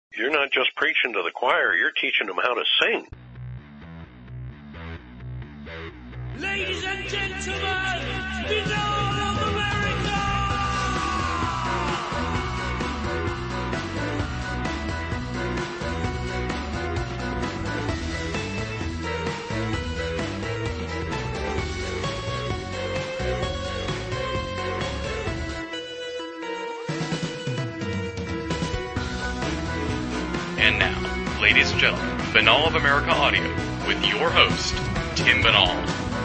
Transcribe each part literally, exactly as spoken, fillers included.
You're not just preaching to the choir, you're teaching them how to sing. Ladies and gentlemen, Binnall of America! And now, ladies and gentlemen, Binnall of America Audio, with your host, Tim Binnall.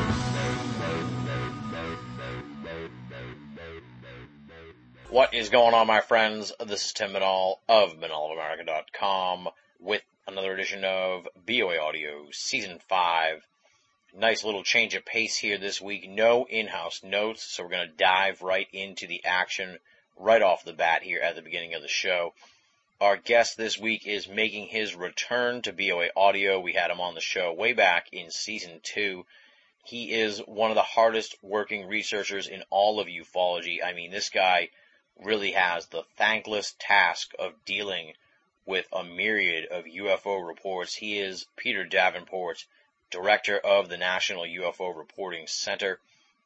What is going on, my friends? This is Tim Binnall of Binnall of America dot com with another edition of B O A Audio Season five. Nice little change of pace here this week. No in-house notes, so we're going to dive right into the action right off the bat here at the beginning of the show. Our guest this week is making his return to B O A Audio. We had him on the show way back in Season two. He is one of the hardest working researchers in all of ufology. I mean, this guy really has the thankless task of dealing with a myriad of U F O reports. He is Peter Davenport, director of the National U F O Reporting Center.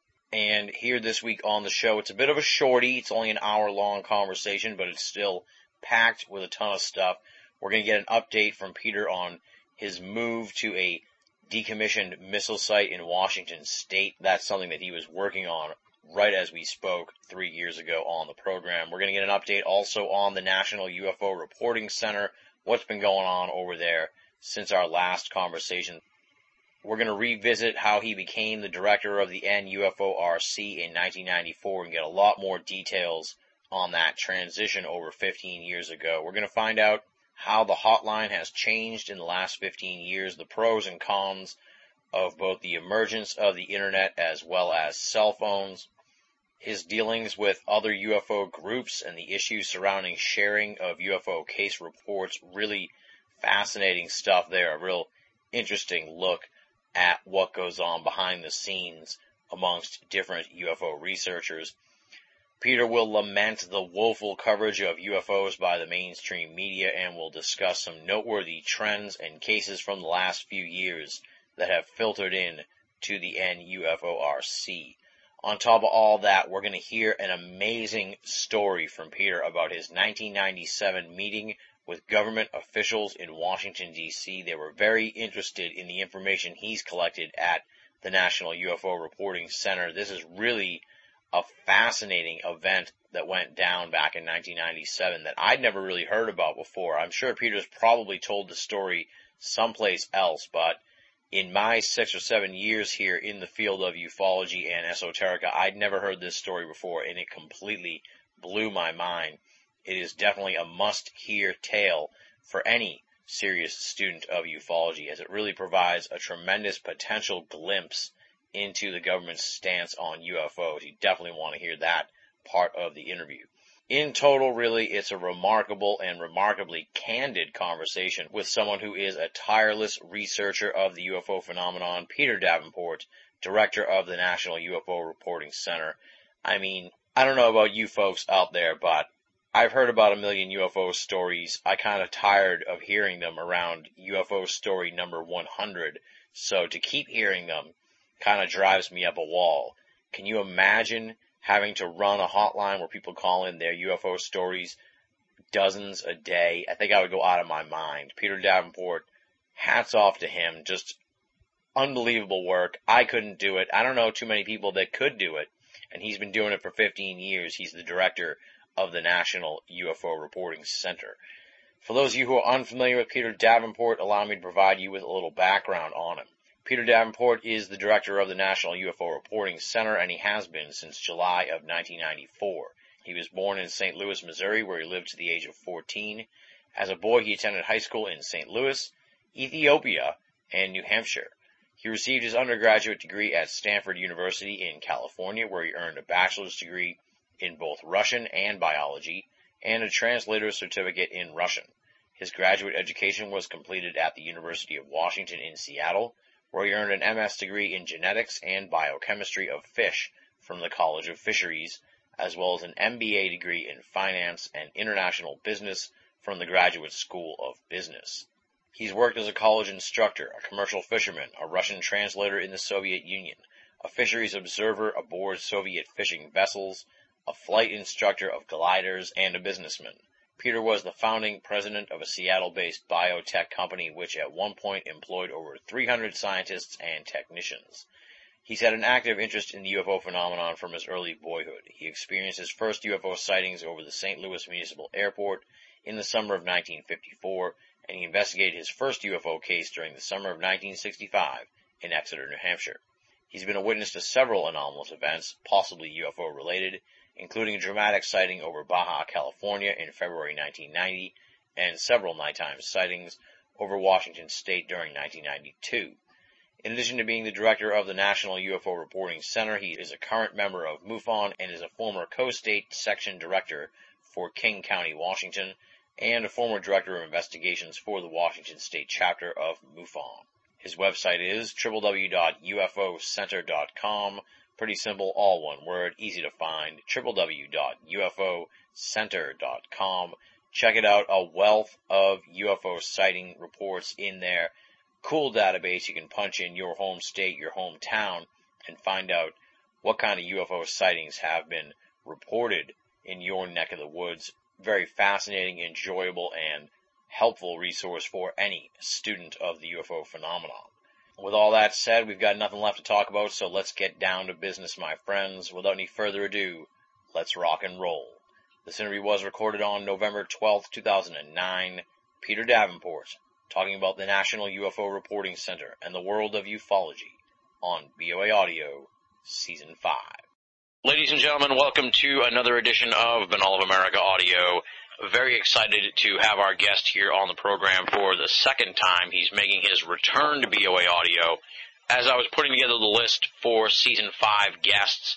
And here this week on the show, it's a bit of a shorty. It's only an hour-long conversation, but it's still packed with a ton of stuff. We're going to get an update from Peter on his move to a decommissioned missile site in Washington State. That's something that he was working on right as we spoke three years ago on the program. We're going to get an update also on the National U F O Reporting Center, what's been going on over there since our last conversation. We're going to revisit how he became the director of the N U F O R C in nineteen ninety-four and get a lot more details on that transition over fifteen years ago. We're going to find out how the hotline has changed in the last fifteen years, the pros and cons of both the emergence of the internet as well as cell phones, his dealings with other U F O groups and the issues surrounding sharing of U F O case reports. Really fascinating stuff there. A real interesting look at what goes on behind the scenes amongst different U F O researchers. Peter will lament the woeful coverage of U F Os by the mainstream media and will discuss some noteworthy trends and cases from the last few years that have filtered in to the N U F O R C. On top of all that, we're going to hear an amazing story from Peter about his nineteen ninety-seven meeting with government officials in Washington, D C They were very interested in the information he's collected at the National U F O Reporting Center. This is really a fascinating event that went down back in nineteen ninety-seven that I'd never really heard about before. I'm sure Peter's probably told the story someplace else, but in my six or seven years here in the field of ufology and esoterica, I'd never heard this story before, and it completely blew my mind. It is definitely a must-hear tale for any serious student of ufology, as it really provides a tremendous potential glimpse into the government's stance on U F Os. You definitely want to hear that part of the interview. In total, really, it's a remarkable and remarkably candid conversation with someone who is a tireless researcher of the U F O phenomenon, Peter Davenport, director of the National U F O Reporting Center. I mean, I don't know about you folks out there, but I've heard about a million U F O stories. I kind of tired of hearing them around U F O story number one hundred. So to keep hearing them kind of drives me up a wall. Can you imagine having to run a hotline where people call in their U F O stories dozens a day? I think I would go out of my mind. Peter Davenport, hats off to him. Just unbelievable work. I couldn't do it. I don't know too many people that could do it. And he's been doing it for fifteen years. He's the director of the National U F O Reporting Center. For those of you who are unfamiliar with Peter Davenport, allow me to provide you with a little background on him. Peter Davenport is the director of the National U F O Reporting Center, and he has been since July of nineteen ninety-four. He was born in Saint Louis, Missouri, where he lived to the age of fourteen. As a boy, he attended high school in Saint Louis, Ethiopia, and New Hampshire. He received his undergraduate degree at Stanford University in California, where he earned a bachelor's degree in both Russian and biology, and a translator's certificate in Russian. His graduate education was completed at the University of Washington in Seattle, where he earned an M S degree in genetics and biochemistry of fish from the College of Fisheries, as well as an M B A degree in finance and international business from the Graduate School of Business. He's worked as a college instructor, a commercial fisherman, a Russian translator in the Soviet Union, a fisheries observer aboard Soviet fishing vessels, a flight instructor of gliders, and a businessman. Peter was the founding president of a Seattle-based biotech company which at one point employed over three hundred scientists and technicians. He's had an active interest in the U F O phenomenon from his early boyhood. He experienced his first U F O sightings over the Saint Louis Municipal Airport in the summer of nineteen fifty-four, and he investigated his first U F O case during the summer of nineteen sixty-five in Exeter, New Hampshire. He's been a witness to several anomalous events, possibly U F O-related, including a dramatic sighting over Baja, California in February nineteen ninety, and several nighttime sightings over Washington State during nineteen ninety-two. In addition to being the director of the National U F O Reporting Center, he is a current member of MUFON and is a former co-state section director for King County, Washington, and a former director of investigations for the Washington State chapter of MUFON. His website is w w w dot u f o center dot com. Pretty simple, all one word, easy to find, w w w dot u f o center dot com. Check it out, a wealth of U F O sighting reports in there. Cool database. You can punch in your home state, your hometown, and find out what kind of U F O sightings have been reported in your neck of the woods. Very fascinating, enjoyable, and helpful resource for any student of the U F O phenomenon. With all that said, we've got nothing left to talk about, so let's get down to business, my friends. Without any further ado, let's rock and roll. This interview was recorded on November twelfth, two thousand nine. Peter Davenport, talking about the National U F O Reporting Center and the world of ufology on B O A Audio, Season five. Ladies and gentlemen, welcome to another edition of Binnall of America Audio. Very excited to have our guest here on the program for the second time. He's making his return to B O A Audio. As I was putting together the list for Season five guests,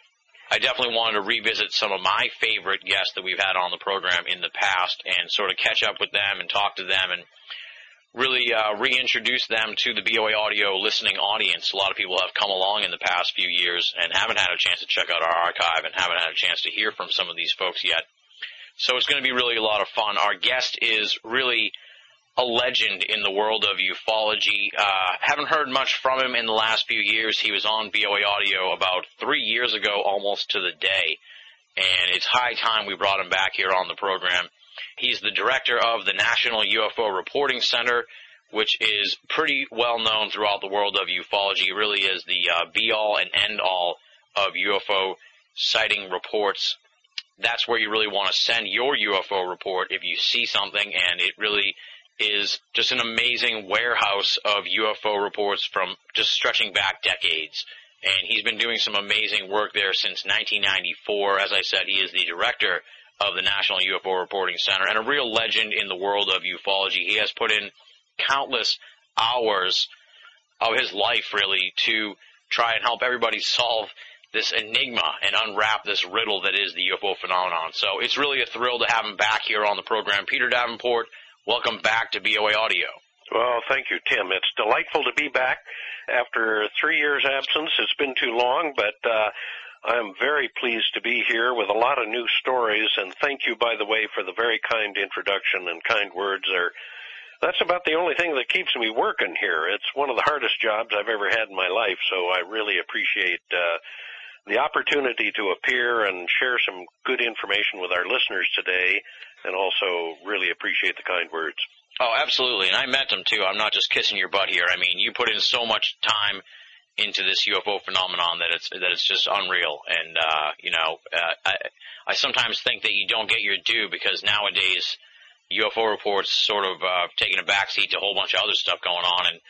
I definitely wanted to revisit some of my favorite guests that we've had on the program in the past and sort of catch up with them and talk to them and really uh, reintroduce them to the B O A Audio listening audience. A lot of people have come along in the past few years and haven't had a chance to check out our archive and haven't had a chance to hear from some of these folks yet. So it's going to be really a lot of fun. Our guest is really a legend in the world of ufology. Uh, haven't heard much from him in the last few years. He was on B O A Audio about three years ago, almost to the day, and it's high time we brought him back here on the program. He's the director of the National U F O Reporting Center, which is pretty well known throughout the world of ufology. It really is the uh, be-all and end-all of U F O sighting reports. That's where you really want to send your U F O report if you see something, and it really is just an amazing warehouse of U F O reports from just stretching back decades. And he's been doing some amazing work there since nineteen ninety-four. As I said, he is the director of the National U F O Reporting Center and a real legend in the world of ufology. He has put in countless hours of his life, really, to try and help everybody solve this enigma and unwrap this riddle that is the U F O phenomenon. So it's really a thrill to have him back here on the program. Peter Davenport, welcome back to B O A Audio. Well, thank you, Tim. It's delightful to be back after three years' absence. It's been too long, but uh, I'm very pleased to be here with a lot of new stories, and thank you, by the way, for the very kind introduction and kind words there. That's about the only thing that keeps me working here. It's one of the hardest jobs I've ever had in my life, so I really appreciate uh, the opportunity to appear and share some good information with our listeners today, and also really appreciate the kind words. Oh, absolutely, and I meant them, too. I'm not just kissing your butt here. I mean, you put in so much time into this U F O phenomenon that it's that it's just unreal. And, uh, you know, uh, I, I sometimes think that you don't get your due because nowadays U F O reports sort of uh, taking a backseat to a whole bunch of other stuff going on. And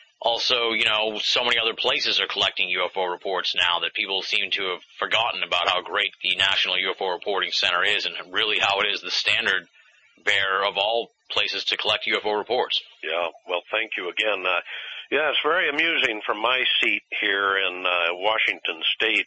also, you know, so many other places are collecting U F O reports now that people seem to have forgotten about how great the National U F O Reporting Center is and really how it is the standard bearer of all places to collect U F O reports. Yeah, well, thank you again. Uh, yeah, it's very amusing from my seat here in uh, Washington State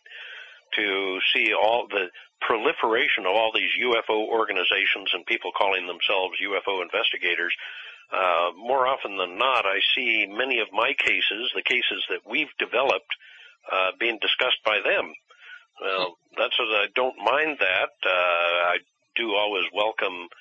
to see all the proliferation of all these U F O organizations and people calling themselves U F O investigators. Uh, more often than not, I see many of my cases, the cases that we've developed, uh, being discussed by them. Well, that's what I don't mind that. Uh, I do always welcome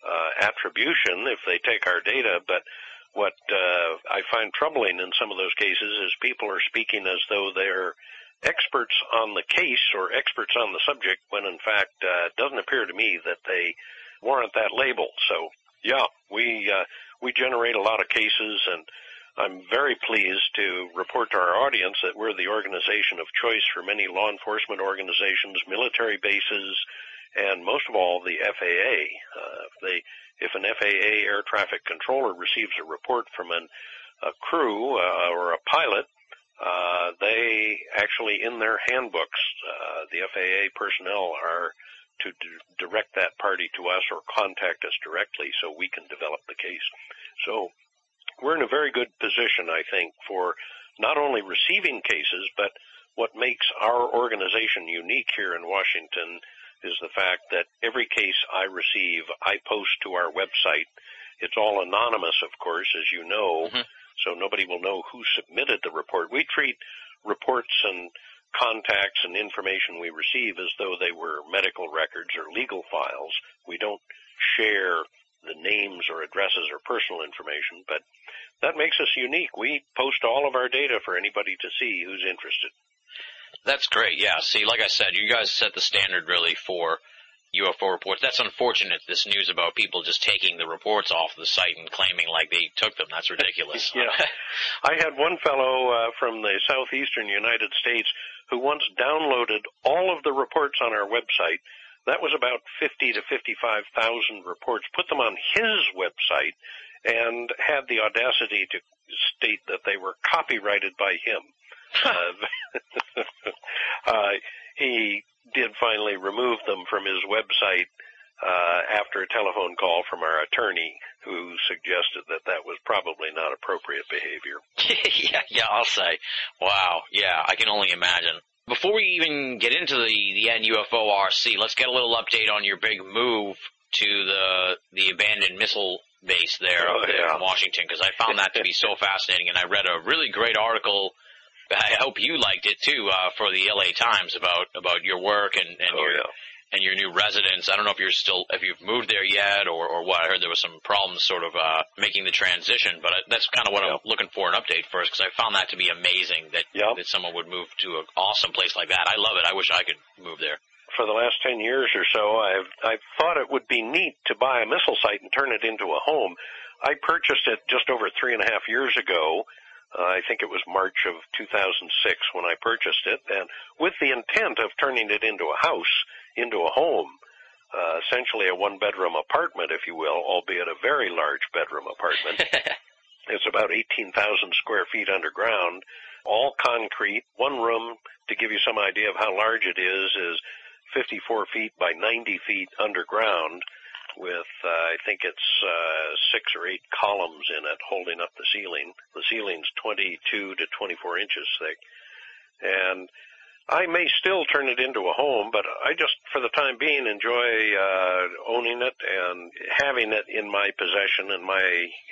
uh, attribution if they take our data, but what uh, I find troubling in some of those cases is people are speaking as though they're experts on the case or experts on the subject when, in fact, uh, it doesn't appear to me that they warrant that label. So, yeah, we uh, we generate a lot of cases, and I'm very pleased to report to our audience that we're the organization of choice for many law enforcement organizations, military bases, and most of all, the F A A. Uh, if, they, if an F A A air traffic controller receives a report from an, a crew uh, or a pilot, uh, they actually, in their handbooks, uh, the F A A personnel are to d- direct that party to us or contact us directly so we can develop the case. So we're in a very good position, I think, for not only receiving cases, but what makes our organization unique here in Washington is the fact that every case I receive, I post to our website. It's all anonymous, of course, as you know, mm-hmm. so nobody will know who submitted the report. We treat reports and contacts and information we receive as though they were medical records or legal files. We don't share the names or addresses or personal information, but that makes us unique. We post all of our data for anybody to see who's interested. That's great, yeah. See, like I said, you guys set the standard really for U F O reports. That's unfortunate, this news about people just taking the reports off the site and claiming like they took them. That's ridiculous. Yeah. I had one fellow uh, from the southeastern United States who once downloaded all of the reports on our website. That was about fifty to fifty-five thousand reports, put them on his website, and had the audacity to state that they were copyrighted by him. uh, uh, he did finally remove them from his website uh, after a telephone call from our attorney, who suggested that that was probably not appropriate behavior. yeah, yeah, I'll say. Wow, yeah, I can only imagine. Before we even get into the, the N U F O R C, let's get a little update on your big move to the the abandoned missile base there, oh, up there yeah. in Washington, because I found that to be so fascinating, and I read a really great article. I hope you liked it too, uh, for the L A Times about about your work and, and oh, your yeah. and your new residence. I don't know if you're still if you've moved there yet or or what. I heard there was some problems sort of uh, making the transition, but that's kind of what yep. I'm looking for an update first, because I found that to be amazing that yep. that someone would move to an awesome place like that. I love it. I wish I could move there. For the last ten years or so, I've I've thought it would be neat to buy a missile site and turn it into a home. I purchased it just over three and a half years ago. Uh, I think it was March of two thousand six when I purchased it, and with the intent of turning it into a house, into a home, uh, essentially a one-bedroom apartment, if you will, albeit a very large bedroom apartment. It's about eighteen thousand square feet underground, all concrete. One room, to give you some idea of how large it is, is fifty-four feet by ninety feet underground, with, uh, I think it's uh, six or eight columns in it holding up the ceiling. The ceiling's twenty-two to twenty-four inches thick. And I may still turn it into a home, but I just, for the time being, enjoy uh, owning it and having it in my possession and my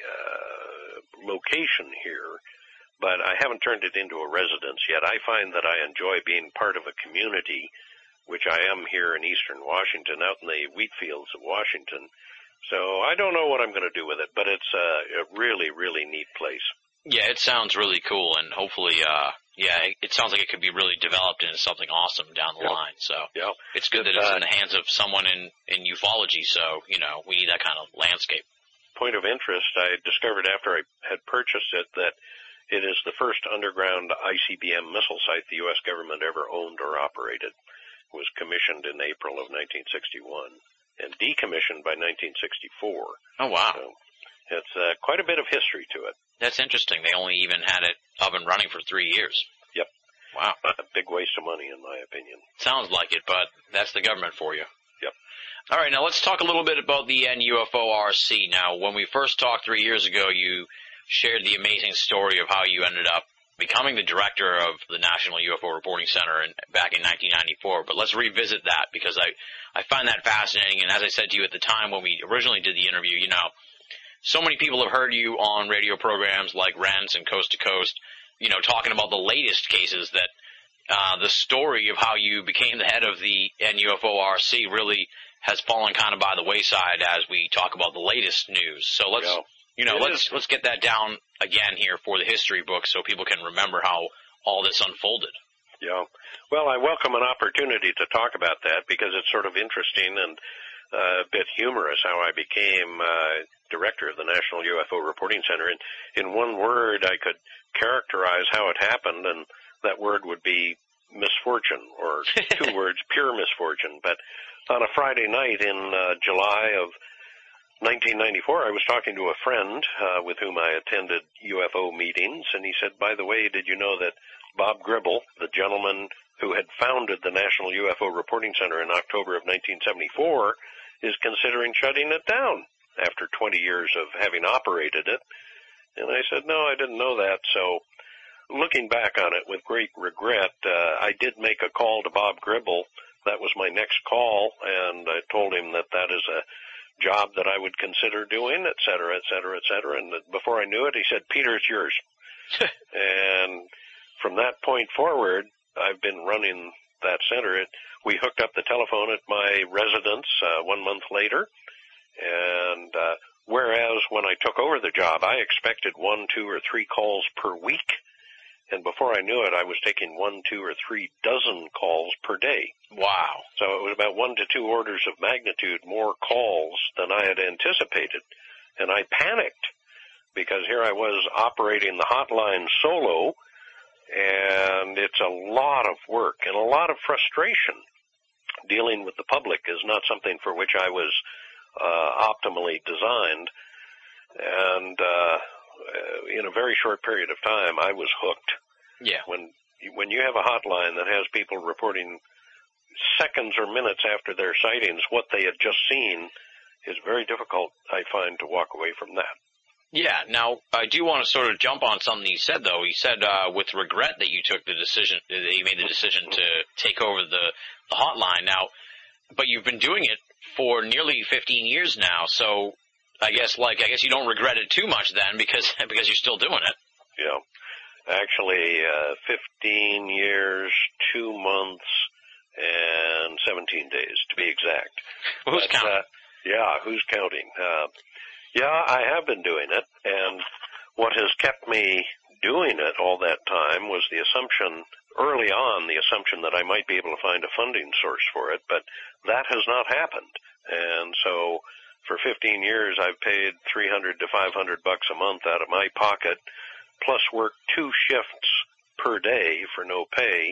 uh, location here. But I haven't turned it into a residence yet. I find that I enjoy being part of a community, which I am here in eastern Washington, out in the wheat fields of Washington. So I don't know what I'm going to do with it, but it's a, a really, really neat place. Yeah, it sounds really cool, and hopefully, uh, yeah, it, it sounds like it could be really developed into something awesome down the yep. line. So yep. it's good that it's uh, in the hands of someone in, in ufology, so, you know, we need that kind of landscape. Point of interest, I discovered after I had purchased it that it is the first underground I C B M missile site the U S government ever owned or operated. Was commissioned in April of nineteen sixty-one and decommissioned by nineteen sixty-four. Oh, wow. So it's uh, quite a bit of history to it. That's interesting. They only even had it up and running for three years. Yep. Wow. A big waste of money, in my opinion. Sounds like it, but that's the government for you. Yep. All right, now let's talk a little bit about the N U F O R C. Now, when we first talked three years ago, you shared the amazing story of how you ended up becoming the director of the National U F O Reporting Center in, back in nineteen ninety-four. But let's revisit that, because I, I find that fascinating. And as I said to you at the time when we originally did the interview, you know, so many people have heard you on radio programs like Rents and Coast to Coast, you know, talking about the latest cases that uh, the story of how you became the head of the N U F O R C really has fallen kind of by the wayside as we talk about the latest news. So let's, yeah. you know, it let's, is. let's get that down again here for the history book so people can remember how all this unfolded. Yeah. Well, I welcome an opportunity to talk about that because it's sort of interesting and uh, a bit humorous how I became uh, director of the National U F O Reporting Center. And in one word, I could characterize how it happened, and that word would be misfortune, or two words, pure misfortune. But on a Friday night in uh, July of nineteen ninety-four, I was talking to a friend uh, with whom I attended U F O meetings, and he said, by the way, did you know that Bob Gribble, the gentleman who had founded the National U F O Reporting Center in October of nineteen seventy-four, is considering shutting it down after twenty years of having operated it? And I said, no, I didn't know that. So looking back on it with great regret, uh, I did make a call to Bob Gribble. That was my next call, and I told him that that is a job that I would consider doing, et cetera, et cetera, et cetera. And before I knew it, he said, Peter, it's yours. And from that point forward, I've been running that center. It, we hooked up the telephone at my residence uh, one month later, and uh, whereas when I took over the job, I expected one, two, or three calls per week. And before I knew it, I was taking one, two, or three dozen calls per day. Wow. So it was about one to two orders of magnitude more calls than I had anticipated. And I panicked because here I was operating the hotline solo, and it's a lot of work and a lot of frustration. Dealing with the public is not something for which I was uh, optimally designed. And uh Uh, in a very short period of time, I was hooked. Yeah. When when you have a hotline that has people reporting seconds or minutes after their sightings what they had just seen, is very difficult, I find, to walk away from that. Yeah. Now, I do want to sort of jump on something he said, though. He said uh, with regret that you took the decision, that you made the decision to take over the, the hotline. Now, but you've been doing it for nearly fifteen years now, so I guess, like, I guess you don't regret it too much then, because because you're still doing it. Yeah, actually, uh, fifteen years, two months, and seventeen days to be exact. Well, who's but, counting? Uh, yeah, who's counting? Uh, yeah, I have been doing it, and what has kept me doing it all that time was the assumption, early on, the assumption that I might be able to find a funding source for it, but that has not happened, and so for fifteen years, I've paid three hundred to five hundred bucks a month out of my pocket, plus work two shifts per day for no pay.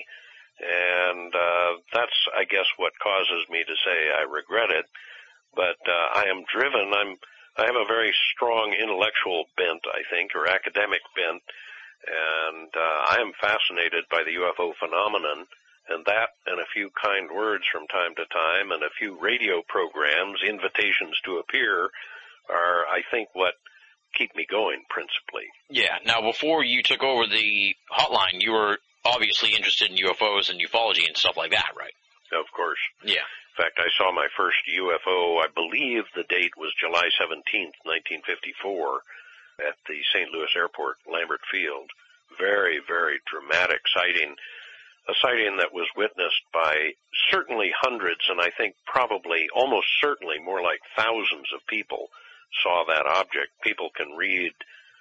And uh, that's, I guess, what causes me to say I regret it. But uh, I am driven. I'm. I have a very strong intellectual bent, I think, or academic bent, and uh, I am fascinated by the U F O phenomenon. And that and a few kind words from time to time and a few radio programs, invitations to appear, are, I think, what keep me going principally. Yeah. Now, before you took over the hotline, you were obviously interested in U F Os and ufology and stuff like that, right? Of course. Yeah. In fact, I saw my first U F O, I believe the date was July seventeenth, nineteen fifty-four, at the Saint Louis Airport, Lambert Field. Very, very dramatic sighting. A sighting that was witnessed by certainly hundreds, and I think probably, almost certainly, more like thousands of people saw that object. People can read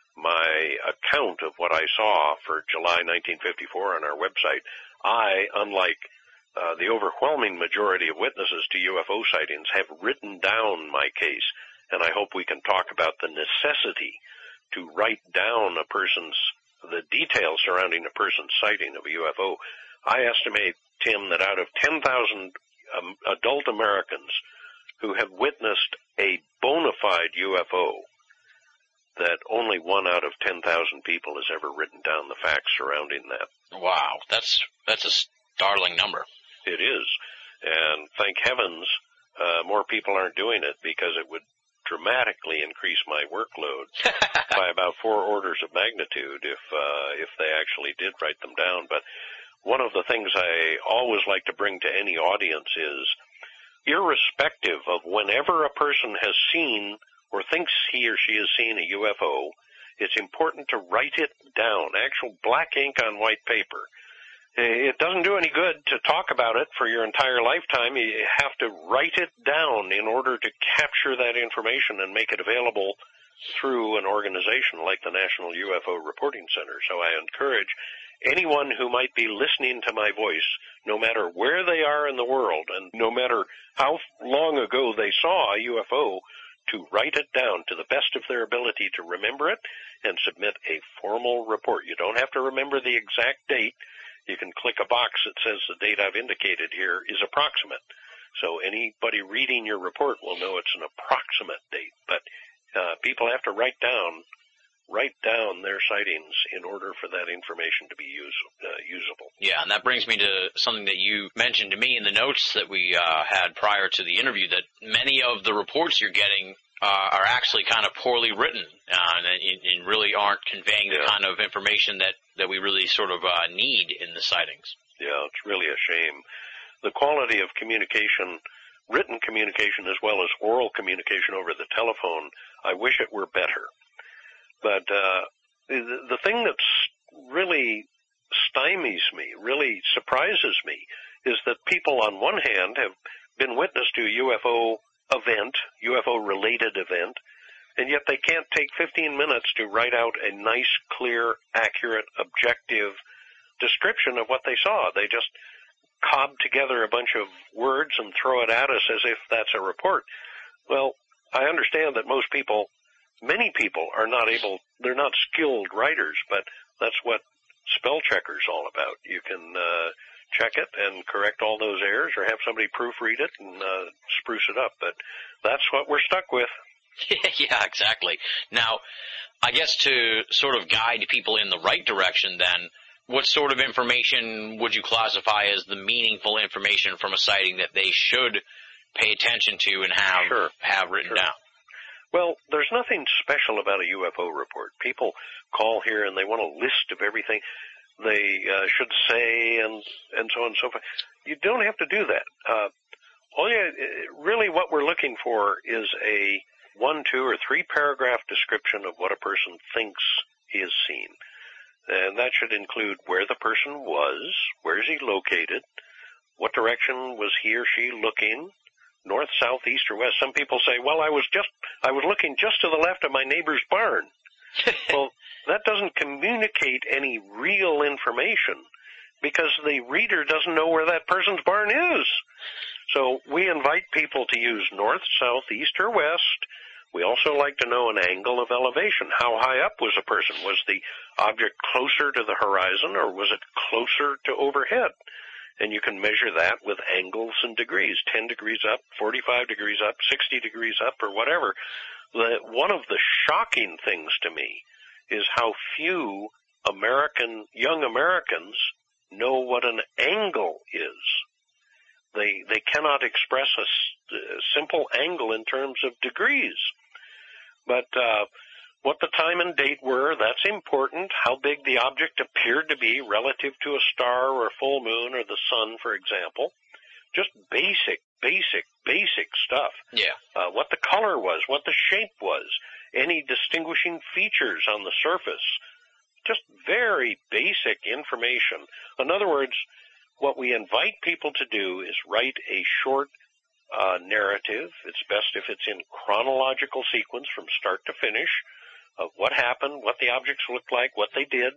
my account of what I saw for July nineteen fifty-four on our website. I, unlike uh, the overwhelming majority of witnesses to U F O sightings, have written down my case, and I hope we can talk about the necessity to write down a person's, the details surrounding a person's sighting of a U F O. I estimate, Tim, that out of ten thousand um, adult Americans who have witnessed a bona fide U F O, that only one out of ten thousand people has ever written down the facts surrounding that. Wow, that's that's a startling number. It is, and thank heavens uh, more people aren't doing it, because it would dramatically increase my workload by about four orders of magnitude if uh, if they actually did write them down. But one of the things I always like to bring to any audience is, irrespective of whenever a person has seen or thinks he or she has seen a U F O, it's important to write it down, actual black ink on white paper. It doesn't do any good to talk about it for your entire lifetime. You have to write it down in order to capture that information and make it available through an organization like the National U F O Reporting Center. So I encourage anyone who might be listening to my voice, no matter where they are in the world and no matter how long ago they saw a U F O, to write it down to the best of their ability to remember it and submit a formal report. You don't have to remember the exact date. You can click a box that says the date I've indicated here is approximate. So anybody reading your report will know it's an approximate date. But uh, people have to write down write down their sightings in order for that information to be use, uh, usable. Yeah, and that brings me to something that you mentioned to me in the notes that we uh, had prior to the interview, that many of the reports you're getting uh, are actually kind of poorly written uh, and, and really aren't conveying yeah. the kind of information that, that we really sort of uh, need in the sightings. Yeah, it's really a shame. The quality of communication, written communication as well as oral communication over the telephone, I wish it were better. But uh, the, the thing that's really stymies me, really surprises me, is that people on one hand have been witness to a U F O event, U F O-related event, and yet they can't take fifteen minutes to write out a nice, clear, accurate, objective description of what they saw. They just cob together a bunch of words and throw it at us as if that's a report. Well, I understand that most people Many people are not able, they're not skilled writers, but that's what spell checker's all about. You can uh, check it and correct all those errors or have somebody proofread it and uh, spruce it up. But that's what we're stuck with. Yeah, exactly. Now, I guess to sort of guide people in the right direction then, what sort of information would you classify as the meaningful information from a sighting that they should pay attention to and have, sure. have written sure. down? Well, there's nothing special about a U F O report. People call here and they want a list of everything they uh, should say and and so on and so forth. You don't have to do that. Uh, all you, really what we're looking for is a one, two, or three paragraph description of what a person thinks he has seen. And that should include where the person was, where is he located, what direction was he or she looking, north, south, east, or west. Some people say, well, I was just, I was looking just to the left of my neighbor's barn. Well, that doesn't communicate any real information because the reader doesn't know where that person's barn is. So we invite people to use north, south, east, or west. We also like to know an angle of elevation. How high up was a person? Was the object closer to the horizon or was it closer to overhead? And you can measure that with angles and degrees, ten degrees up, forty-five degrees up, sixty degrees up, or whatever. The, one of the shocking things to me is how few American, young Americans know what an angle is. They, they cannot express a, a simple angle in terms of degrees. But, uh, what the time and date were, that's important. How big the object appeared to be relative to a star or a full moon or the sun, for example. Just basic, basic, basic stuff. Yeah. Uh, what the color was, what the shape was, any distinguishing features on the surface. Just very basic information. In other words, what we invite people to do is write a short uh, narrative. It's best if it's in chronological sequence from start to finish, of what happened, what the objects looked like, what they did,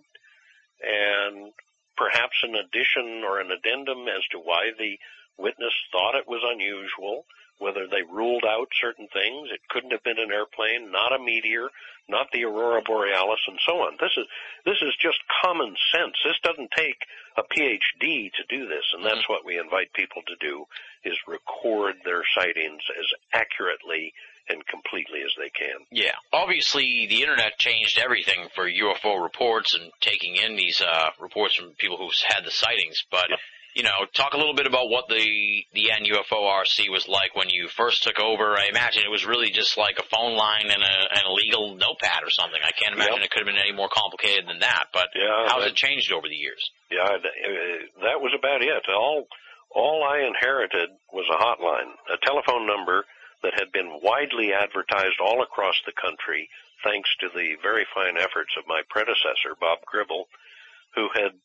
and perhaps an addition or an addendum as to why the witness thought it was unusual, whether they ruled out certain things. It couldn't have been an airplane, not a meteor, not the aurora borealis, and so on. This is this is just common sense. This doesn't take a P H D to do this, and that's what we invite people to do, is record their sightings as accurately and completely as they can. Yeah. Obviously, the Internet changed everything for U F O reports and taking in these uh, reports from people who've had the sightings. But, you know, talk a little bit about what the, the N U F O R C was like when you first took over. I imagine it was really just like a phone line and a, and a legal notepad or something. I can't imagine yep. it could have been any more complicated than that. But yeah, how has that, it changed over the years? Yeah, that was about it. All, all I inherited was a hotline, a telephone number that had been widely advertised all across the country, thanks to the very fine efforts of my predecessor, Bob Gribble, who had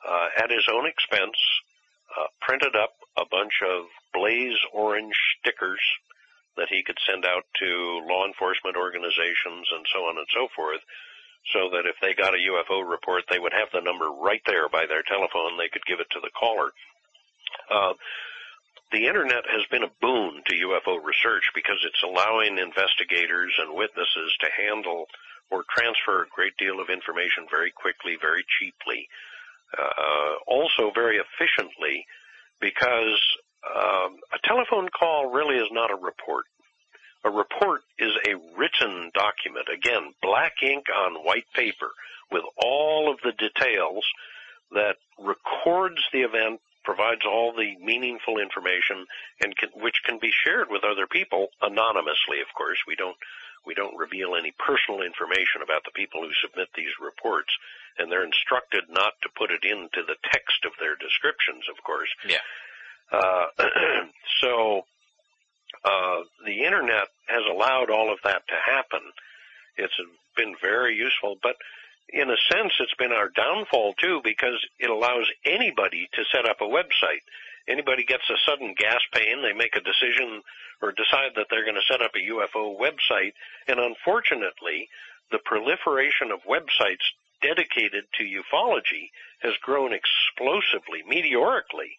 uh, at his own expense, uh, printed up a bunch of blaze orange stickers that he could send out to law enforcement organizations and so on and so forth, so that if they got a U F O report, they would have the number right there by their telephone. They could give it to the caller. Uh, the Internet has been a boon to U F O research because it's allowing investigators and witnesses to handle or transfer a great deal of information very quickly, very cheaply, uh, also very efficiently, because um, a telephone call really is not a report. A report is a written document, again, black ink on white paper, with all of the details that records the event, provides all the meaningful information, and can, which can be shared with other people anonymously, of course. We don't we don't reveal any personal information about the people who submit these reports, and they're instructed not to put it into the text of their descriptions, of course. Yeah. Uh, so uh, the Internet has allowed all of that to happen. It's been very useful, but in a sense it's been our downfall too, because it allows anybody to set up a website. Anybody gets a sudden gas pain, they make a decision or decide that they're going to set up a U F O website, and unfortunately the proliferation of websites dedicated to ufology has grown explosively, meteorically.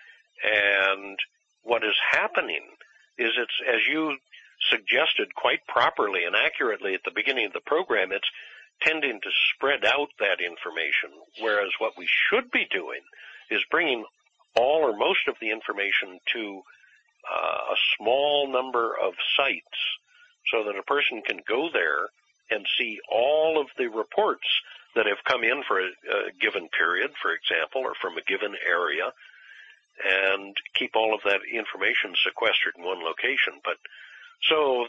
And what is happening is, it's, as you suggested quite properly and accurately at the beginning of the program, it's tending to spread out that information, whereas what we should be doing is bringing all or most of the information to uh, a small number of sites so that a person can go there and see all of the reports that have come in for a, a given period, for example, or from a given area, and keep all of that information sequestered in one location. But so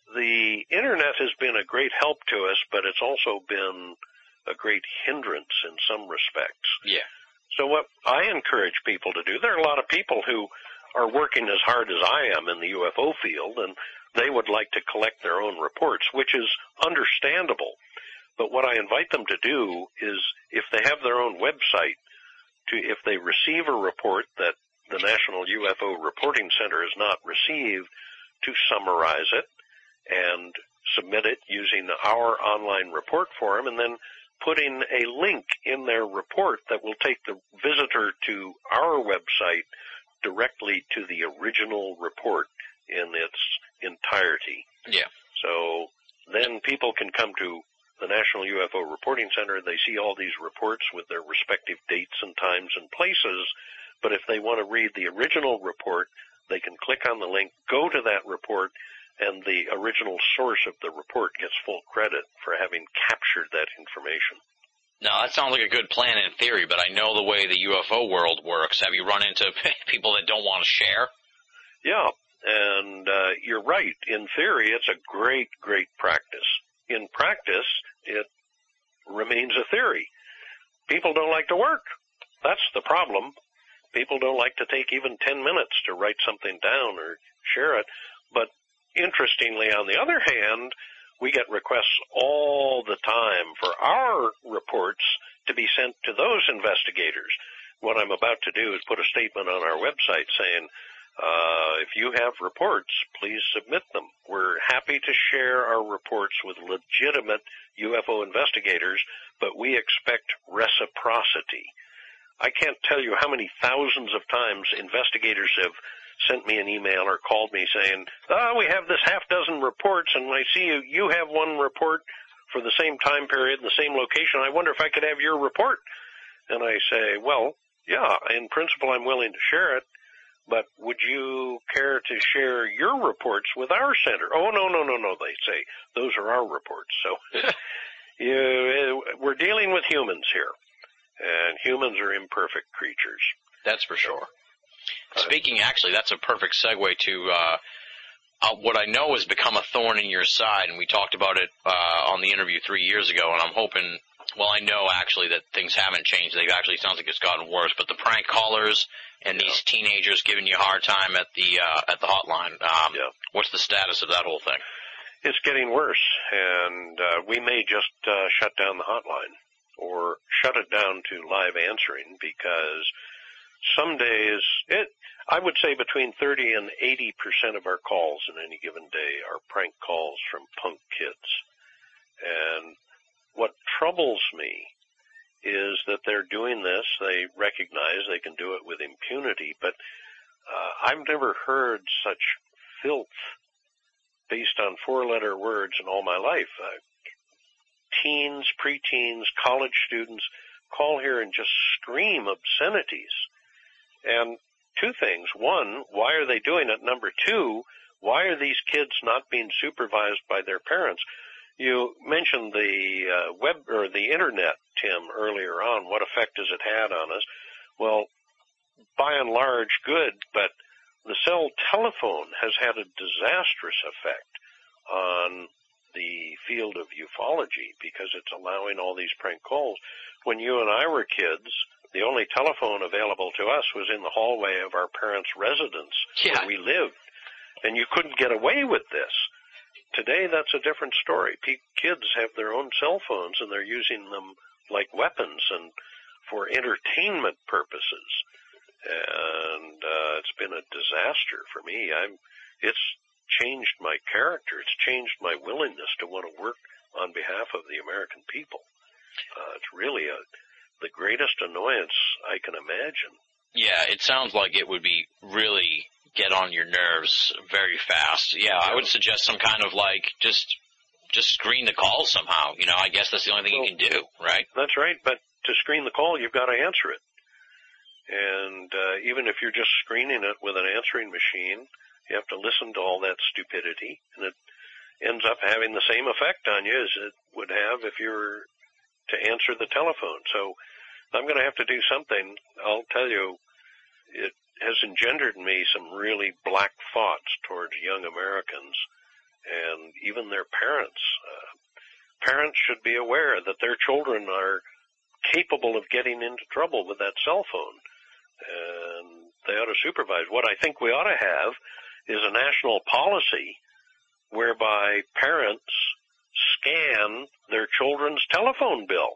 the Internet has been a great help to us, but it's also been a great hindrance in some respects. Yeah. So what I encourage people to do, there are a lot of people who are working as hard as I am in the U F O field, and they would like to collect their own reports, which is understandable. But what I invite them to do is, if they have their own website, to if they receive a report that the National U F O Reporting Center has not received, to summarize it and submit it using our online report form, and then putting a link in their report that will take the visitor to our website directly to the original report in its entirety. Yeah. So then people can come to the National U F O Reporting Center, they see all these reports with their respective dates and times and places, but if they want to read the original report, they can click on the link, go to that report, and the original source of the report gets full credit for having captured that information. Now, that sounds like a good plan in theory, but I know the way the U F O world works. Have you run into people that don't want to share? Yeah, and uh, you're right. In theory, it's a great, great practice. In practice, it remains a theory. People don't like to work. That's the problem. People don't like to take even ten minutes to write something down or share it. But interestingly, on the other hand, we get requests all the time for our reports to be sent to those investigators. What I'm about to do is put a statement on our website saying, uh, if you have reports, please submit them. We're happy to share our reports with legitimate U F O investigators, but we expect reciprocity. I can't tell you how many thousands of times investigators have sent me an email or called me saying, oh, we have this half dozen reports, and I see you, you have one report for the same time period, the same location. I wonder if I could have your report. And I say, well, yeah, in principle I'm willing to share it, but would you care to share your reports with our center? Oh, no, no, no, no, they say. Those are our reports. So you, we're dealing with humans here, and humans are imperfect creatures. That's for sure. Speaking, actually, that's a perfect segue to uh, uh, what I know has become a thorn in your side, and we talked about it uh, on the interview three years ago, and I'm hoping, well, I know actually that things haven't changed. They actually sounds like it's gotten worse, but the prank callers and yeah. these teenagers giving you a hard time at the uh, at the hotline, um, yeah. what's the status of that whole thing? It's getting worse, and uh, we may just uh, shut down the hotline. or shut it down to live answering, because some days, it, I would say between thirty and eighty percent of our calls in any given day are prank calls from punk kids. And what troubles me is that they're doing this. They recognize they can do it with impunity, but uh, I've never heard such filth based on four-letter words in all my life. Uh, teens, preteens, college students call here and just scream obscenities. And two things. One, why are they doing it? Number two, why are these kids not being supervised by their parents? You mentioned the uh, web or the internet, Tim, earlier on. What effect has it had on us? Well, by and large, good, but the cell telephone has had a disastrous effect on the field of ufology, because it's allowing all these prank calls. When you and I were kids, the only telephone available to us was in the hallway of our parents' residence yeah. where we lived, and you couldn't get away with this. Today, that's a different story. P- kids have their own cell phones, and they're using them like weapons and for entertainment purposes. And uh, it's been a disaster for me. I'm, it's changed my character. It's changed my willingness to want to work on behalf of the American people. Uh, it's really a, the greatest annoyance I can imagine. Yeah, it sounds like it would be really get on your nerves very fast. Yeah, I would suggest some kind of like just just screen the call somehow. You know, I guess that's the only thing well, you can do, right? That's right, but to screen the call, you've got to answer it. And uh, even if you're just screening it with an answering machine, you have to listen to all that stupidity, and it ends up having the same effect on you as it would have if you were to answer the telephone. So I'm going to have to do something. I'll tell you, it has engendered in me some really black thoughts towards young Americans and even their parents. Uh, parents should be aware that their children are capable of getting into trouble with that cell phone, and they ought to supervise. What I think we ought to have is a national policy whereby parents scan their children's telephone bill.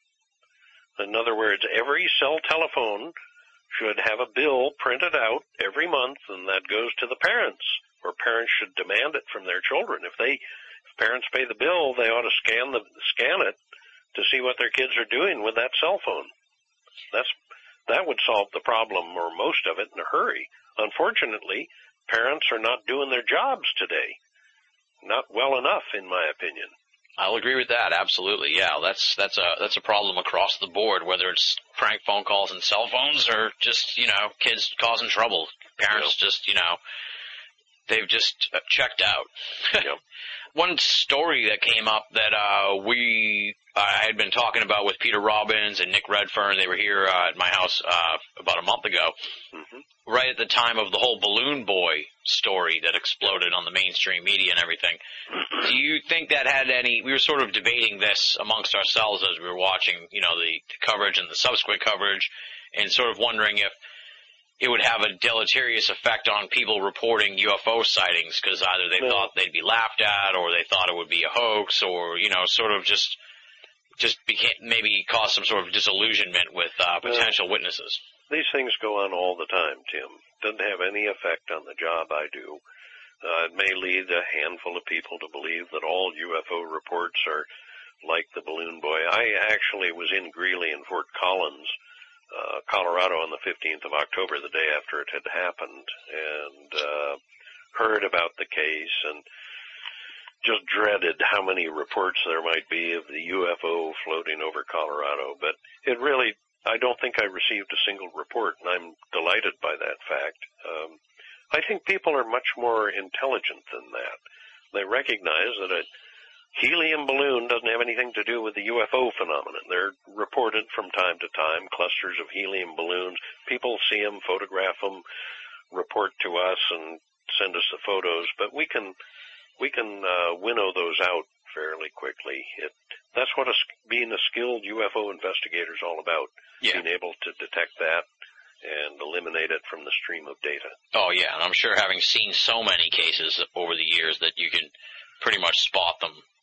In other words, every cell telephone should have a bill printed out every month, and that goes to the parents, or parents should demand it from their children. If they, if parents pay the bill, they ought to scan the scan it to see what their kids are doing with that cell phone. That's that would solve the problem, or most of it, in a hurry. Unfortunately, parents are not doing their jobs today. Not well enough, in my opinion. I'll agree with that, absolutely. Yeah, that's that's a that's a problem across the board, whether it's prank phone calls and cell phones or just, you know, kids causing trouble. Parents yep. just, you know, they've just checked out. Yep. One story that came up that uh we I had been talking about with Peter Robbins and Nick Redfern, they were here uh, at my house uh about a month ago, mm-hmm. right at the time of the whole Balloon Boy story that exploded on the mainstream media and everything. Do you think that had any, we were sort of debating this amongst ourselves as we were watching, you know, the, the coverage and the subsequent coverage, and sort of wondering if it would have a deleterious effect on people reporting U F O sightings, because either they no. thought they'd be laughed at, or they thought it would be a hoax, or, you know, sort of just just became, maybe cause some sort of disillusionment with uh, potential no. witnesses. These things go on all the time, Tim. Doesn't have any effect on the job I do. Uh, it may lead a handful of people to believe that all U F O reports are like the Balloon Boy. I actually was in Greeley in Fort Collins, uh, Colorado on the fifteenth of October, the day after it had happened, and uh, heard about the case and just dreaded how many reports there might be of the U F O floating over Colorado. But it really, I don't think I received a single report, and I'm delighted by that fact. Um, I think people are much more intelligent than that. They recognize that a helium balloon doesn't have anything to do with the U F O phenomenon. They're reported from time to time, clusters of helium balloons. People see them, photograph them, report to us, and send us the photos. But we can we can uh, winnow those out fairly quickly. It, that's what a, being a skilled U F O investigator is all about, yeah. being able to detect that and eliminate it from the stream of data. Oh, yeah, and I'm sure having seen so many cases over the years that you can pretty much spot them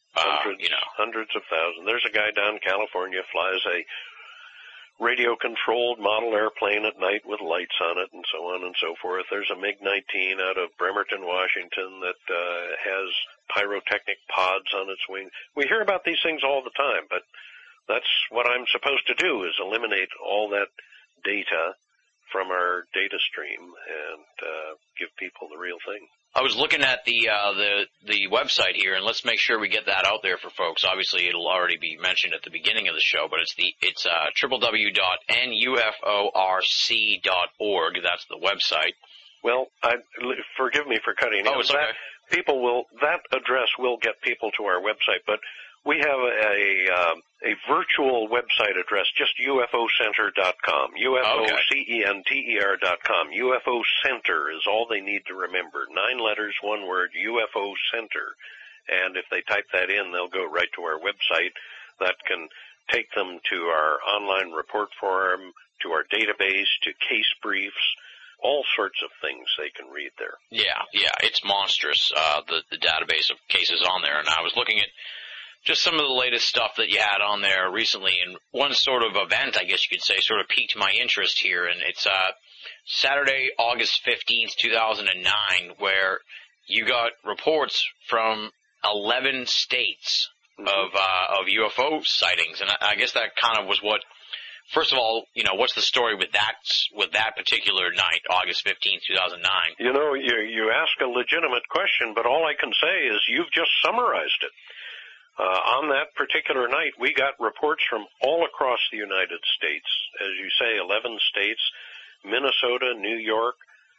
Hundreds, uh, you know. hundreds of thousands. There's a guy down in California flies a radio-controlled model airplane at night with lights on it and so on and so forth. There's a MiG nineteen out of Bremerton, Washington that uh, has pyrotechnic pods on its wing. We hear about these things all the time, but that's what I'm supposed to do, is eliminate all that data from our data stream and uh, give people the real thing. I was looking at the uh, the the website here, and let's make sure we get that out there for folks. Obviously, it'll already be mentioned at the beginning of the show, but it's the it's uh, w w w dot n u f o r c dot org. That's the website. Well, I, forgive me for cutting in. Oh, it's okay. That, people will that address will get people to our website, but we have a um, a virtual website address, just U F O center dot com, U F O C E N T E R dot com. U F O Center is all they need to remember. Nine letters, one word, U F O Center. And if they type that in, they'll go right to our website. That can take them to our online report form, to our database, to case briefs, all sorts of things they can read there. Yeah, yeah, it's monstrous, uh, the, the database of cases on there. And I was looking at just some of the latest stuff that you had on there recently, and one sort of event, I guess you could say, sort of piqued my interest here, and it's uh, Saturday, August fifteenth, two thousand nine, where you got reports from eleven states mm-hmm. of uh, of U F O sightings, and I, I guess that kind of was what, first of all, you know, what's the story with that with that particular night, August fifteenth, two thousand nine? You know, you, you ask a legitimate question, but all I can say is you've just summarized it. Uh, on that particular night, we got reports from all across the United States. As you say, eleven states, Minnesota, New York,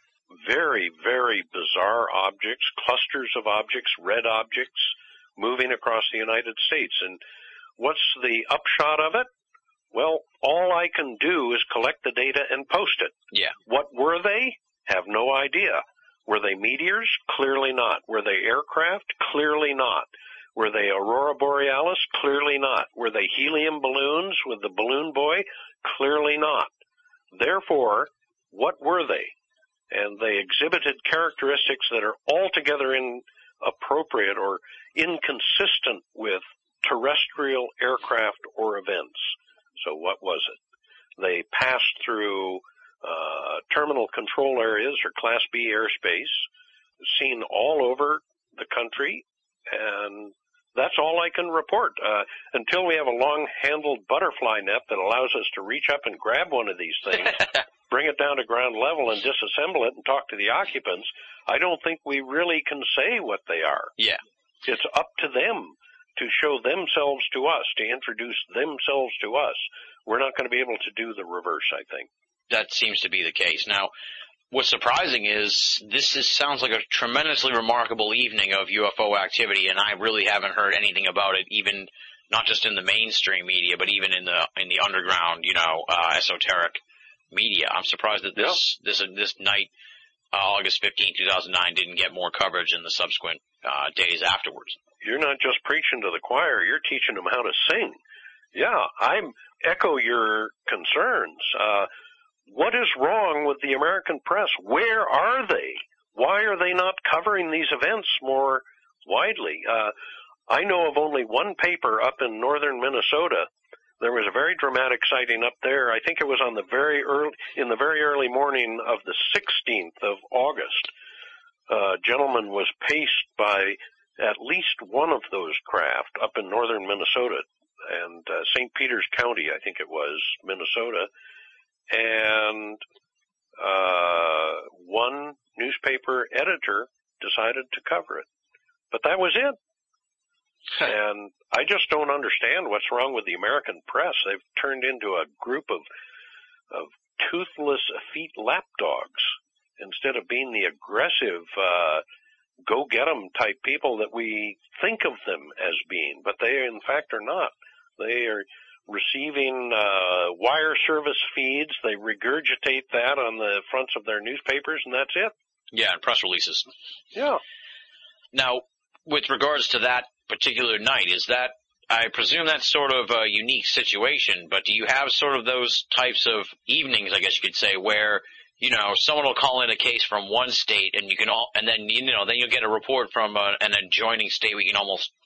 very, very bizarre objects, clusters of objects, red objects, moving across the United States. And what's the upshot of it? Well, all I can do is collect the data and post it. Yeah. What were they? Have no idea. Were they meteors? Clearly not. Were they aircraft? Clearly not. Were they Aurora Borealis? Clearly not. Were they helium balloons with the balloon boy? Clearly not. Therefore, what were they? And they exhibited characteristics that are altogether inappropriate or inconsistent with terrestrial aircraft or events. So what was it? They passed through uh, terminal control areas or Class B airspace, seen all over the country, and that's all I can report. Uh, until we have a long-handled butterfly net that allows us to reach up and grab one of these things, bring it down to ground level and disassemble it and talk to the occupants, I don't think we really can say what they are. Yeah. It's up to them to show themselves to us, to introduce themselves to us. We're not going to be able to do the reverse, I think. That seems to be the case. Now, what's surprising is this is, sounds like a tremendously remarkable evening of U F O activity, and I really haven't heard anything about it, even not just in the mainstream media, but even in the in the underground, you know, uh, esoteric media. I'm surprised that this yeah. this this night, uh, August fifteenth, two thousand nine, didn't get more coverage in the subsequent uh, days afterwards. You're not just preaching to the choir; you're teaching them how to sing. Yeah, I echo your concerns. Uh, What is wrong with the American press? Where are they? Why are they not covering these events more widely? Uh, I know of only one paper up in northern Minnesota. There was a very dramatic sighting up there. I think it was on the very early, in the very early morning of the sixteenth of August. A gentleman was paced by at least one of those craft up in northern Minnesota, and uh, Saint Peters County, I think it was, Minnesota. And uh one newspaper editor decided to cover it. But that was it. And I just don't understand what's wrong with the American press. They've turned into a group of of toothless, effete lapdogs instead of being the aggressive, uh go-get-em type people that we think of them as being. But they, in fact, are not. They are receiving uh wire service feeds. They regurgitate that on the fronts of their newspapers, and that's it. Yeah, and press releases. Yeah. Now, with regards to that particular night, is that, I presume that's sort of a unique situation, but do you have sort of those types of evenings, I guess you could say, where, you know, someone will call in a case from one state, and you can all, and then, you know, then you'll get a report from a, an adjoining state where you can almost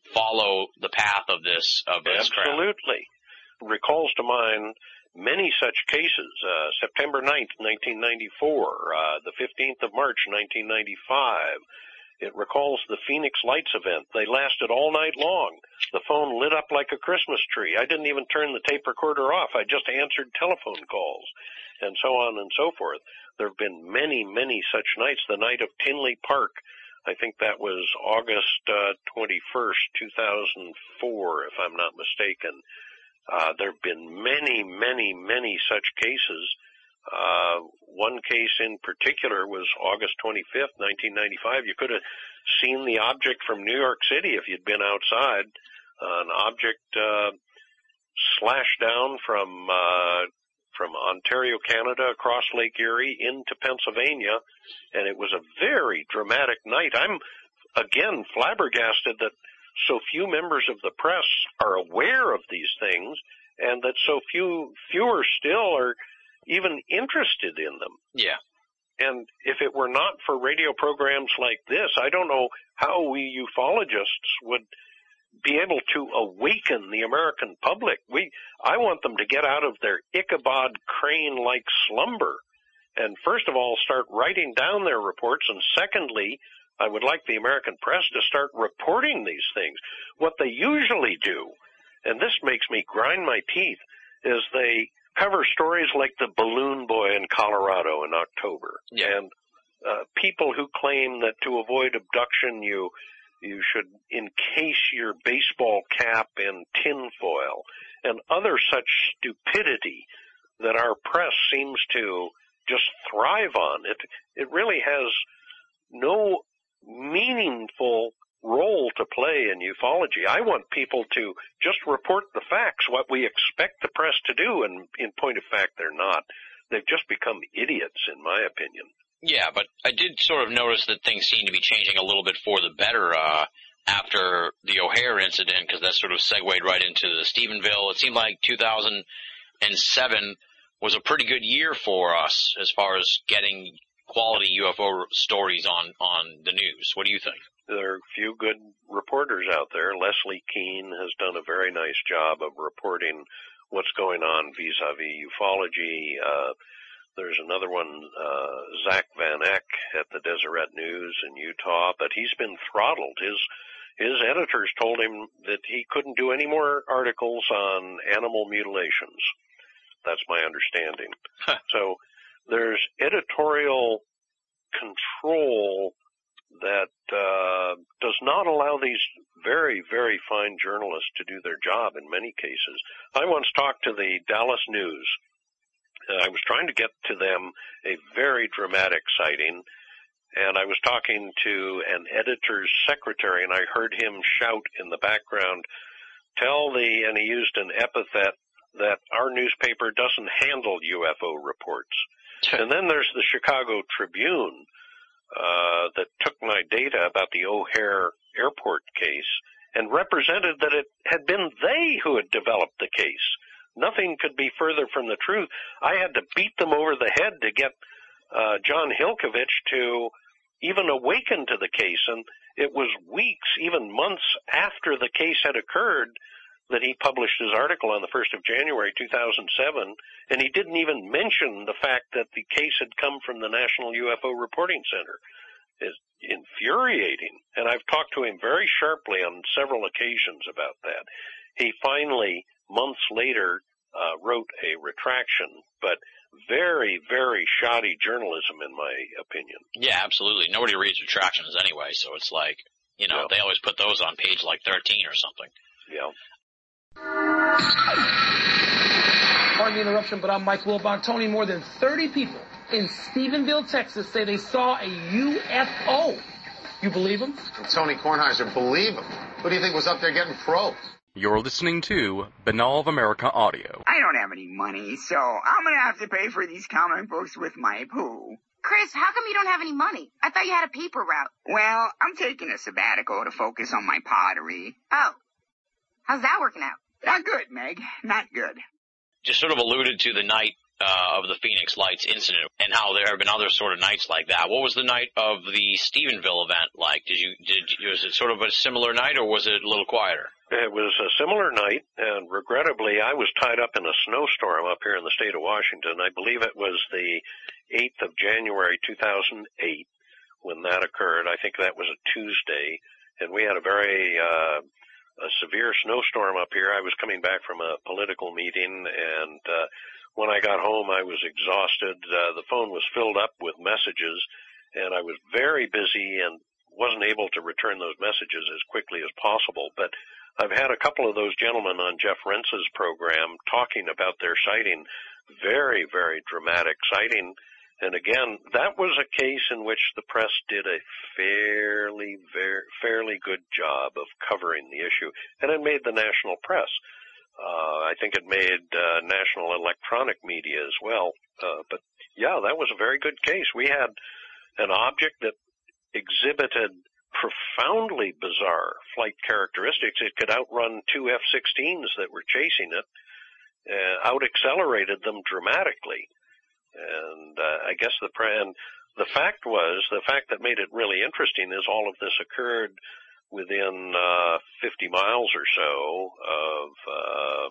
follow the path of this of this Absolutely. crowd. Recalls to mind many such cases. Uh, September ninth, nineteen ninety-four, uh, the fifteenth of March, nineteen ninety-five. It recalls the Phoenix Lights event. They lasted all night long. The phone lit up like a Christmas tree. I didn't even turn the tape recorder off. I just answered telephone calls, and so on and so forth. There have been many, many such nights. The night of Tinley Park, I think that was August uh, twenty-first, two thousand four, if I'm not mistaken. Uh, there have been many, many, many such cases. Uh, one case in particular was August twenty-fifth, nineteen ninety-five. You could have seen the object from New York City if you'd been outside. Uh, an object uh, slashed down from uh, from Ontario, Canada, across Lake Erie into Pennsylvania, and it was a very dramatic night. I'm, again, flabbergasted that so few members of the press are aware of these things, and that so few, fewer still are even interested in them. Yeah. And if it were not for radio programs like this, I don't know how we ufologists would be able to awaken the American public. We, I want them to get out of their Ichabod Crane-like slumber and first of all start writing down their reports, and secondly, I would like the American press to start reporting these things. What they usually do, and this makes me grind my teeth, is they cover stories like the balloon boy in Colorado in October. Yeah. And uh, people who claim that to avoid abduction you you should encase your baseball cap in tinfoil, and other such stupidity that our press seems to just thrive on. It it really has no meaningful role to play in ufology. I want people to just report the facts, what we expect the press to do, and in point of fact, they're not. They've just become idiots, in my opinion. Yeah, but I did sort of notice that things seem to be changing a little bit for the better uh, after the O'Hare incident, because that sort of segued right into the Stephenville. It seemed like two thousand seven was a pretty good year for us as far as getting quality U F O stories on, on the news. What do you think? There are a few good reporters out there. Leslie Kean has done a very nice job of reporting what's going on vis-a-vis ufology. Uh, there's another one, uh, Zach Van Eck at the Deseret News in Utah, but he's been throttled. His, his editors told him that he couldn't do any more articles on animal mutilations. That's my understanding. Huh. So there's editorial control that uh, does not allow these very, very fine journalists to do their job in many cases. I once talked to the Dallas News. Uh, I was trying to get to them a very dramatic sighting, and I was talking to an editor's secretary, and I heard him shout in the background, tell the, and he used an epithet, that our newspaper doesn't handle U F O reports. And then there's the Chicago Tribune, Uh, that took my data about the O'Hare airport case and represented that it had been they who had developed the case. Nothing could be further from the truth. I had to beat them over the head to get uh, John Hilkovich to even awaken to the case, and it was weeks, even months after the case had occurred that he published his article on the first of January two thousand seven, and he didn't even mention the fact that the case had come from the National U F O Reporting Center. It's infuriating, and I've talked to him very sharply on several occasions about that. He finally, months later, uh, wrote a retraction, but very, very shoddy journalism in my opinion. Yeah, absolutely. Nobody reads retractions anyway, so it's like, you know, yeah. They always put those on page like thirteen or something. Yeah. Pardon the interruption, but I'm Mike Wilbon. Tony, more than thirty people in Stephenville, Texas say they saw a U F O. You believe them? Tony Kornheiser, believe him. Who do you think was up there getting froze? You're listening to Binnall of America Audio. I don't have any money, so I'm going to have to pay for these comic books with my poo. Chris, how come you don't have any money? I thought you had a paper route. Well, I'm taking a sabbatical to focus on my pottery. Oh. How's that working out? Not good, Meg. Not good. Just sort of alluded to the night uh, of the Phoenix Lights incident and how there have been other sort of nights like that. What was the night of the Stephenville event like? Did you, did, was it sort of a similar night, or was it a little quieter? It was a similar night, and regrettably, I was tied up in a snowstorm up here in the state of Washington. I believe it was the eighth of January, two thousand eight, when that occurred. I think that was a Tuesday, and we had a very uh, a severe snowstorm up here. I was coming back from a political meeting, and uh, when I got home, I was exhausted. Uh, the phone was filled up with messages, and I was very busy and wasn't able to return those messages as quickly as possible. But I've had a couple of those gentlemen on Jeff Rentz's program talking about their sighting. Very, very dramatic sighting. And again, that was a case in which the press did a fairly, very, fairly good job of covering the issue. And it made the national press. Uh, I think it made uh, national electronic media as well. Uh, but yeah, that was a very good case. We had an object that exhibited profoundly bizarre flight characteristics. It could outrun two F sixteens that were chasing it, uh, out-accelerated them dramatically. And uh, I guess the and the fact was, the fact that made it really interesting is all of this occurred within uh, fifty miles or so of um,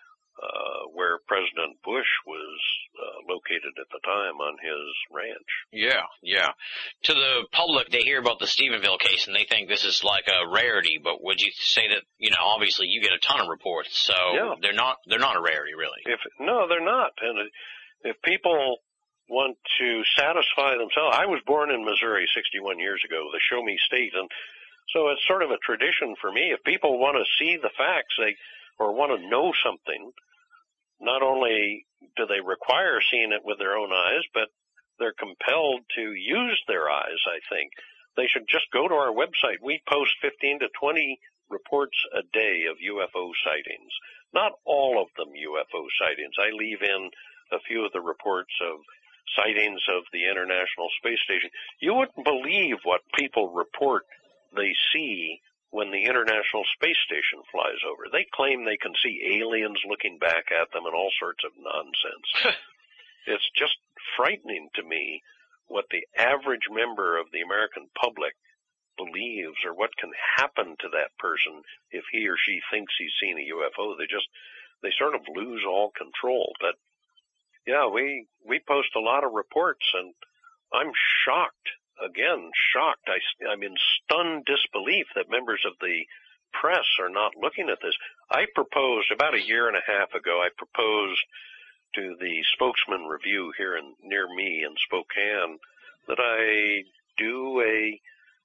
uh, where President Bush was uh, located at the time on his ranch. Yeah, yeah. To the public, they hear about the Stephenville case and they think this is like a rarity, but would you say that, you know, obviously you get a ton of reports, so yeah. they're not they're not a rarity, really? If No, they're not. And if people want to satisfy themselves, I was born in Missouri sixty-one years ago, the show me state, and so it's sort of a tradition for me. If people want to see the facts, they or want to know something, not only do they require seeing it with their own eyes, but they're compelled to use their eyes, I think. They should just go to our website. We post fifteen to twenty reports a day of U F O sightings. Not all of them U F O sightings. I leave in a few of the reports of sightings of the International Space Station. You wouldn't believe what people report they see when the International Space Station flies over. They claim they can see aliens looking back at them and all sorts of nonsense. It's just frightening to me what the average member of the American public believes or what can happen to that person if he or she thinks he's seen a U F O. They just, they sort of lose all control. But yeah, we, we post a lot of reports, and I'm shocked, again, shocked. I, I'm in stunned disbelief that members of the press are not looking at this. I proposed, about a year and a half ago, I proposed to the Spokesman Review here in, near me in Spokane that I do a,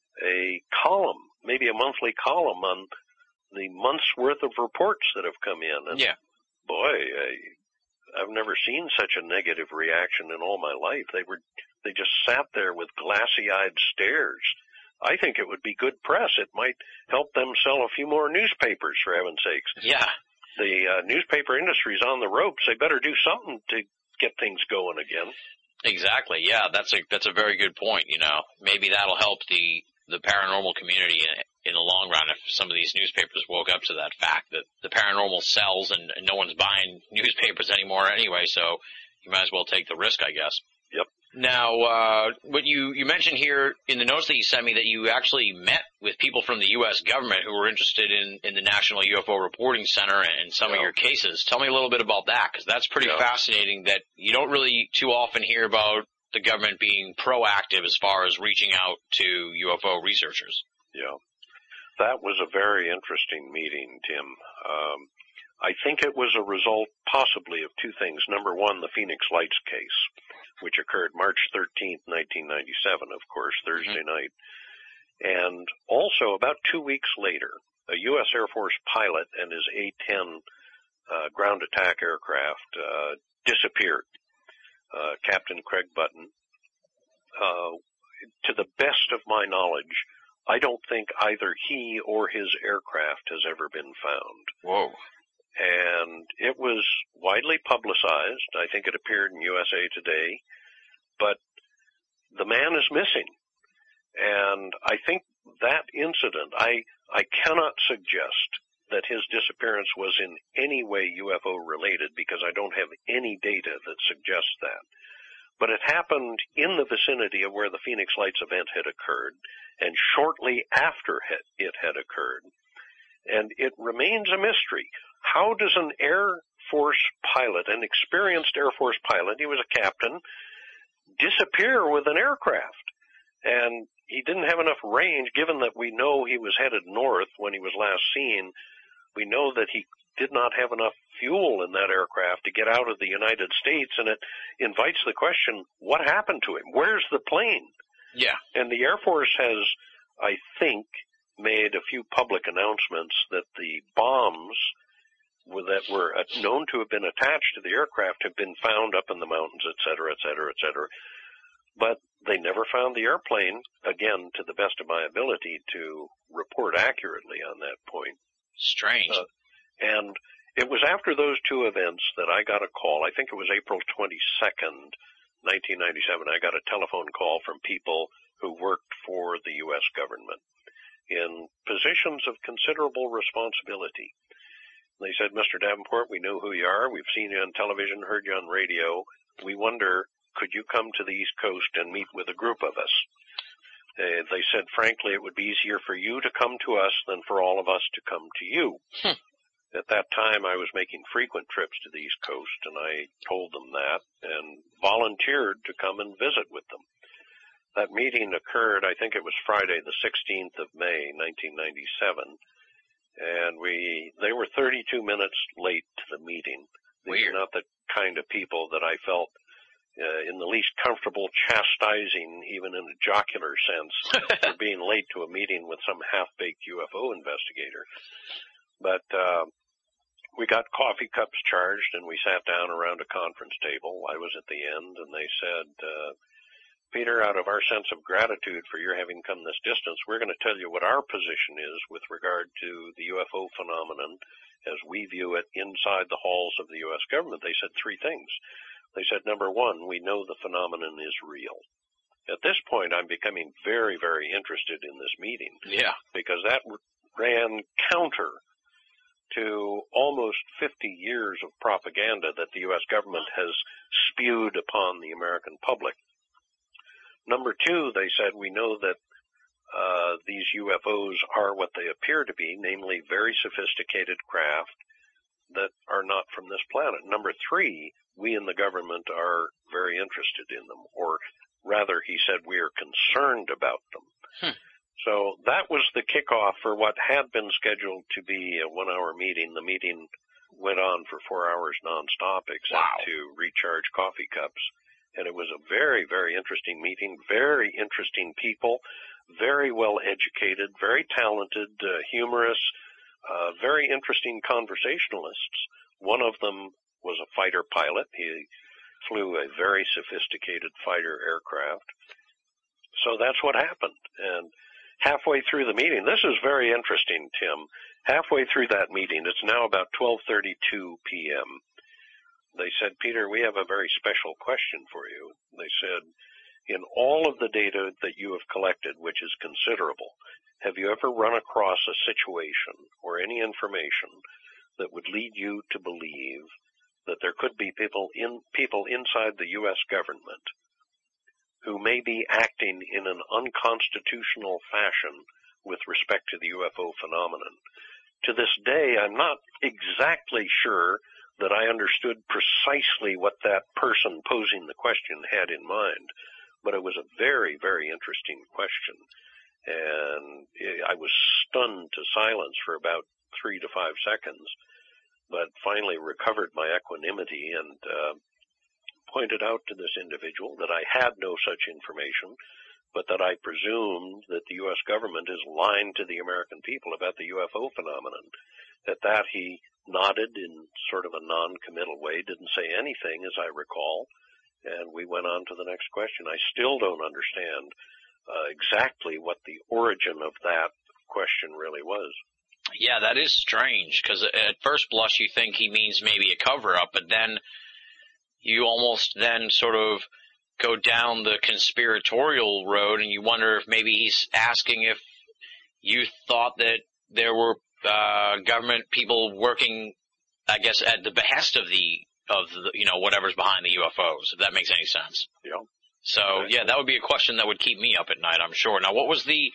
a column, maybe a monthly column on the month's worth of reports that have come in. And yeah. Boy, I, I've never seen such a negative reaction in all my life. They were, they just sat there with glassy-eyed stares. I think it would be good press. It might help them sell a few more newspapers, for heaven's sakes. Yeah. The uh, newspaper industry's on the ropes. They better do something to get things going again. Exactly. Yeah, that's a that's a very good point. You know, maybe that'll help the the paranormal community in, in the long run if some of these newspapers woke up to that fact that the paranormal sells and, and no one's buying newspapers anymore anyway, so you might as well take the risk, I guess. Yep. Now, uh, what you, you mentioned here in the notes that you sent me that you actually met with people from the U S government who were interested in, in the National U F O Reporting Center and, and some yeah. of your cases. Tell me a little bit about that, because that's pretty yeah. fascinating that you don't really too often hear about the government being proactive as far as reaching out to U F O researchers. Yeah. That was a very interesting meeting, Tim. Um, I think it was a result possibly of two things. Number one, the Phoenix Lights case, which occurred March thirteenth, nineteen ninety-seven, of course, Thursday mm-hmm. night. And also about two weeks later, a U S Air Force pilot and his A ten uh, ground attack aircraft uh, disappeared. Uh, Captain Craig Button. Uh, to the best of my knowledge, I don't think either he or his aircraft has ever been found. Whoa. And it was widely publicized. I think it appeared in U S A Today. But the man is missing. And I think that incident, I, I cannot suggest that his disappearance was in any way U F O related, because I don't have any data that suggests that. But it happened in the vicinity of where the Phoenix Lights event had occurred, and shortly after it had occurred. And it remains a mystery. How does an Air Force pilot, an experienced Air Force pilot, he was a captain, disappear with an aircraft? And he didn't have enough range, given that we know he was headed north when he was last seen. We know that he did not have enough fuel in that aircraft to get out of the United States, and it invites the question, what happened to him? Where's the plane? Yeah. And the Air Force has, I think, made a few public announcements that the bombs that were known to have been attached to the aircraft have been found up in the mountains, et cetera, et cetera, et cetera. But they never found the airplane, again, to the best of my ability to report accurately on that point. Strange. Uh, and it was after those two events that I got a call. I think it was April twenty-second, nineteen ninety-seven. I got a telephone call from people who worked for the U S government in positions of considerable responsibility. They said, Mister Davenport, we know who you are. We've seen you on television, heard you on radio. We wonder, could you come to the East Coast and meet with a group of us? Uh, they said, frankly, it would be easier for you to come to us than for all of us to come to you. Hmm. At that time, I was making frequent trips to the East Coast, and I told them that and volunteered to come and visit with them. That meeting occurred, I think it was Friday, the sixteenth of May, nineteen ninety-seven, and we they were thirty-two minutes late to the meeting. They were not the kind of people that I felt uh, in the least comfortable chastising, even in a jocular sense, for being late to a meeting with some half-baked U F O investigator. But uh, we got coffee cups charged, and we sat down around a conference table. I was at the end, and they said, uh, Peter, out of our sense of gratitude for your having come this distance, we're going to tell you what our position is with regard to the U F O phenomenon as we view it inside the halls of the U S government. They said three things. They said, number one, we know the phenomenon is real. At this point, I'm becoming very, very interested in this meeting. Yeah. Because that ran counter to almost fifty years of propaganda that the U S government has spewed upon the American public. Number two, they said, we know that uh, these U F Os are what they appear to be, namely very sophisticated craft that are not from this planet. Number three, we in the government are very interested in them, or rather, he said, we are concerned about them. Hmm. So that was the kickoff for what had been scheduled to be a one-hour meeting. The meeting went on for four hours nonstop, except wow. to recharge coffee cups. And it was a very, very interesting meeting, very interesting people, very well educated, very talented, uh, humorous, uh, very interesting conversationalists. One of them was a fighter pilot. He flew a very sophisticated fighter aircraft. So that's what happened. And halfway through the meeting, this is very interesting, Tim. Halfway through that meeting, it's now about twelve thirty-two p.m., they said, Peter, we have a very special question for you. They said, in all of the data that you have collected, which is considerable, have you ever run across a situation or any information that would lead you to believe that there could be people in people inside the U S government who may be acting in an unconstitutional fashion with respect to the U F O phenomenon? To this day, I'm not exactly sure that I understood precisely what that person posing the question had in mind, but it was a very, very interesting question. And I was stunned to silence for about three to five seconds, but finally recovered my equanimity and uh, pointed out to this individual that I had no such information, but that I presumed that the U S government is lying to the American people about the U F O phenomenon. At that, he nodded in sort of a non-committal way, didn't say anything, as I recall, and we went on to the next question. I still don't understand uh, exactly what the origin of that question really was. Yeah, that is strange, because at first blush you think he means maybe a cover-up, but then you almost then sort of go down the conspiratorial road, and you wonder if maybe he's asking if you thought that there were uh, government people working, I guess, at the behest of the, of the, you know, whatever's behind the U F Os, if that makes any sense. Yeah. So, yeah, that would be a question that would keep me up at night, I'm sure. Now, what was the,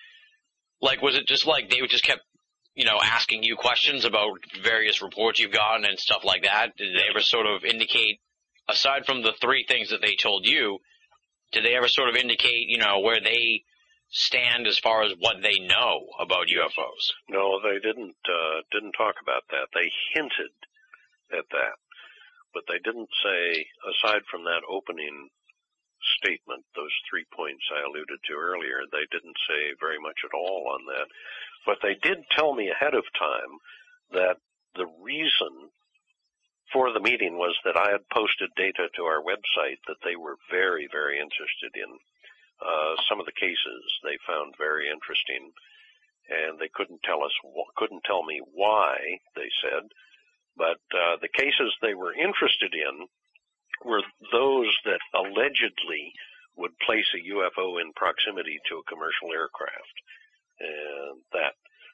like, was it just like they would just kept, you know, asking you questions about various reports you've gotten and stuff like that? Did they ever sort of indicate, aside from the three things that they told you, did they ever sort of indicate, you know, where they stand as far as what they know about U F Os? No, they didn't, uh, didn't talk about that. They hinted at that, but they didn't say, aside from that opening statement, those three points I alluded to earlier, they didn't say very much at all on that. But they did tell me ahead of time that the reason for the meeting was that I had posted data to our website that they were very, very interested in. Uh, some of the cases they found very interesting, and they couldn't tell us, couldn't tell me why, they said, but uh, the cases they were interested in were those that allegedly would place a U F O in proximity to a commercial aircraft. And that,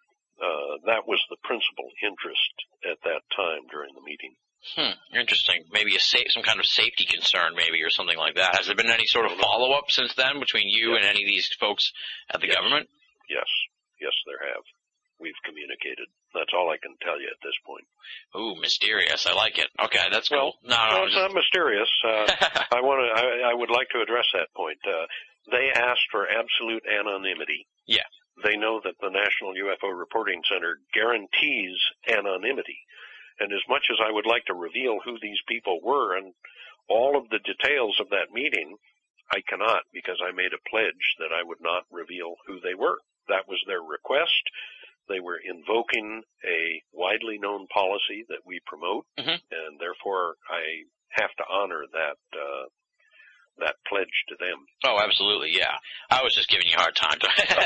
uh, that was the principal interest at that time during the meeting. Hmm, interesting. Maybe a safe, some kind of safety concern, maybe, or something like that. Has there been any sort of follow-up since then between you yes. and any of these folks at the yes. government? Yes. Yes, there have. We've communicated. That's all I can tell you at this point. Ooh, mysterious. I like it. Okay, that's well, cool. No, no, no, no it's just... not mysterious. Uh, I want to. I, I would like to address that point. Uh, they asked for absolute anonymity. Yeah. They know that the National U F O Reporting Center guarantees anonymity. And as much as I would like to reveal who these people were and all of the details of that meeting, I cannot, because I made a pledge that I would not reveal who they were. That was their request. They were invoking a widely known policy that we promote, mm-hmm. and therefore I have to honor that uh, that pledge to them. Oh, absolutely, yeah. I was just giving you a hard time.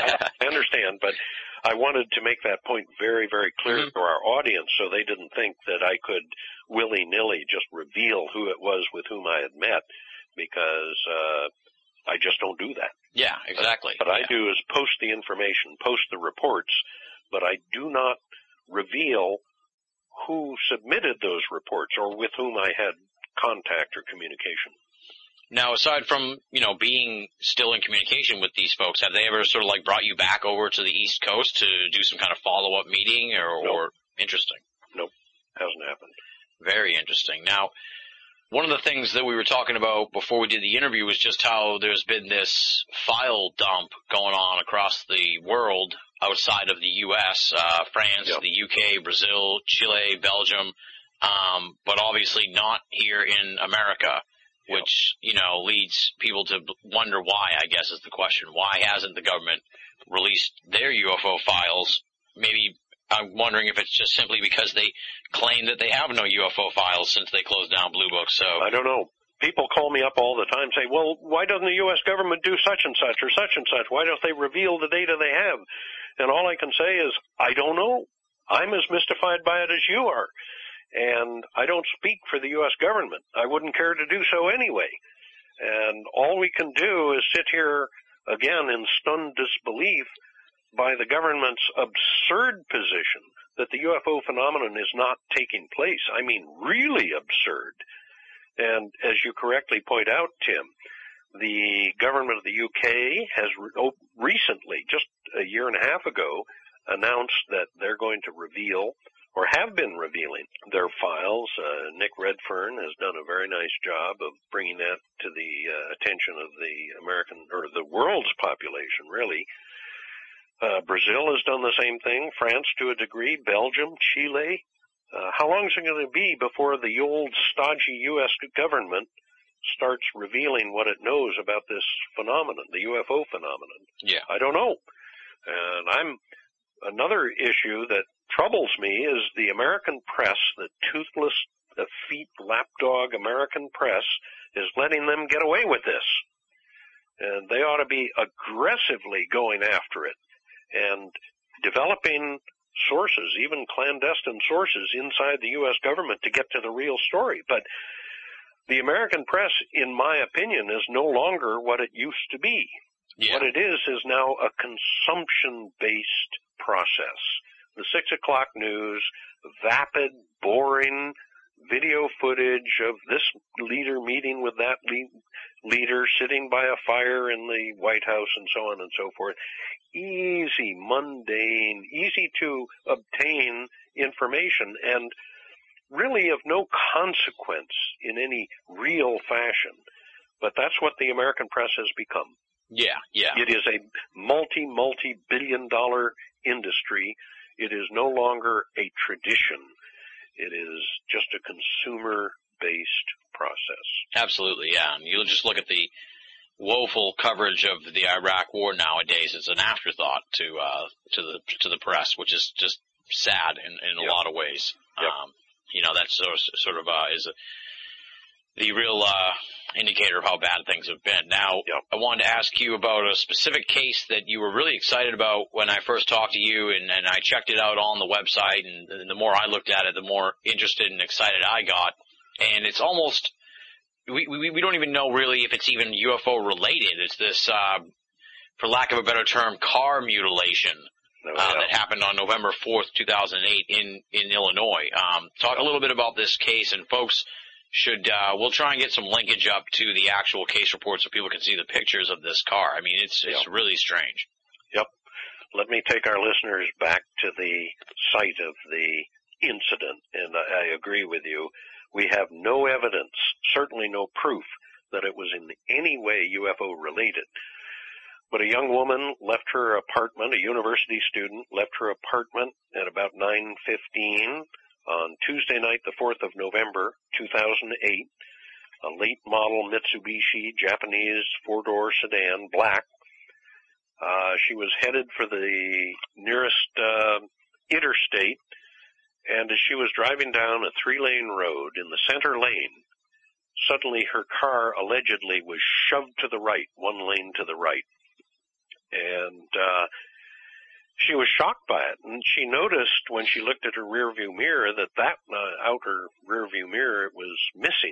I understand, but I wanted to make that point very, very clear mm-hmm. to our audience so they didn't think that I could willy-nilly just reveal who it was with whom I had met, because uh, I just don't do that. Yeah, exactly. What yeah. I do is post the information, post the reports, but I do not reveal who submitted those reports or with whom I had contact or communication. Now, aside from, you know, being still in communication with these folks, have they ever sort of like brought you back over to the East Coast to do some kind of follow-up meeting or, nope. or interesting? Nope. Hasn't happened. Very interesting. Now, one of the things that we were talking about before we did the interview was just how there's been this file dump going on across the world outside of the U S, uh, France, yep. the U K, Brazil, Chile, Belgium, um, but obviously not here in America, which, yep. you know, leads people to wonder why, I guess is the question. Why hasn't the government released their U F O files? Maybe I'm wondering if it's just simply because they claim that they have no U F O files since they closed down Blue Book. So I don't know. People call me up all the time, say, well, why doesn't the U S government do such and such or such and such? Why don't they reveal the data they have? And all I can say is, I don't know. I'm as mystified by it as you are. And I don't speak for the U S government. I wouldn't care to do so anyway. And all we can do is sit here, again, in stunned disbelief by the government's absurd position that the U F O phenomenon is not taking place. I mean, really absurd. And as you correctly point out, Tim, the government of the U K has re- recently, just a year and a half ago, announced that they're going to reveal, or have been revealing, their files. Uh, Nick Redfern has done a very nice job of bringing that to the uh, attention of the American, or the world's population, really. Uh, Brazil has done the same thing, France to a degree, Belgium, Chile. Uh, how long is it going to be before the old stodgy U S government starts revealing what it knows about this phenomenon, the U F O phenomenon? Yeah. I don't know. And I'm, another issue that troubles me is the American press, the toothless, effete, lapdog American press, is letting them get away with this. And they ought to be aggressively going after it and developing sources, even clandestine sources inside the U S government to get to the real story. But the American press, in my opinion, is no longer what it used to be. Yeah. What it is is now a consumption-based process. the six o'clock news, vapid, boring video footage of this leader meeting with that le- leader, sitting by a fire in the White House, and so on and so forth. Easy, mundane, easy to obtain information, and really of no consequence in any real fashion. But that's what the American press has become. Yeah, yeah. It is a multi, multi-billion dollar industry. It is no longer a tradition. It is just a consumer-based process. Absolutely, yeah. And you just look at the woeful coverage of the Iraq War nowadays. It's an afterthought to uh, to the to the press, which is just sad in, in a yep. lot of ways. Yep. Um, you know, that's sort of, sort of uh, is a, the real uh, indicator of how bad things have been. Now, yep. I wanted to ask you about a specific case that you were really excited about when I first talked to you, and, and I checked it out on the website, and, and the more I looked at it, the more interested and excited I got. And it's almost, we, we, we don't even know really if it's even U F O related. It's this, uh, for lack of a better term, car mutilation. Oh, uh, yeah. that happened on November fourth, two thousand eight in, in Illinois. Um, talk a little bit about this case, and folks should, uh, we'll try and get some linkage up to the actual case report so people can see the pictures of this car. I mean, it's, it's yep. really strange. Yep. Let me take our listeners back to the site of the incident, and I, I agree with you. We have no evidence, certainly no proof, that it was in any way U F O related. But a young woman left her apartment, a university student, left her apartment at about nine fifteen on Tuesday night, the fourth of November, two thousand eight, a late model Mitsubishi Japanese four-door sedan, black. Uh, she was headed for the nearest uh, interstate, and as she was driving down a three-lane road in the center lane, suddenly her car allegedly was shoved to the right, one lane to the right. And uh she was shocked by it, and she noticed when she looked at her rearview mirror that that uh, outer rearview mirror was missing.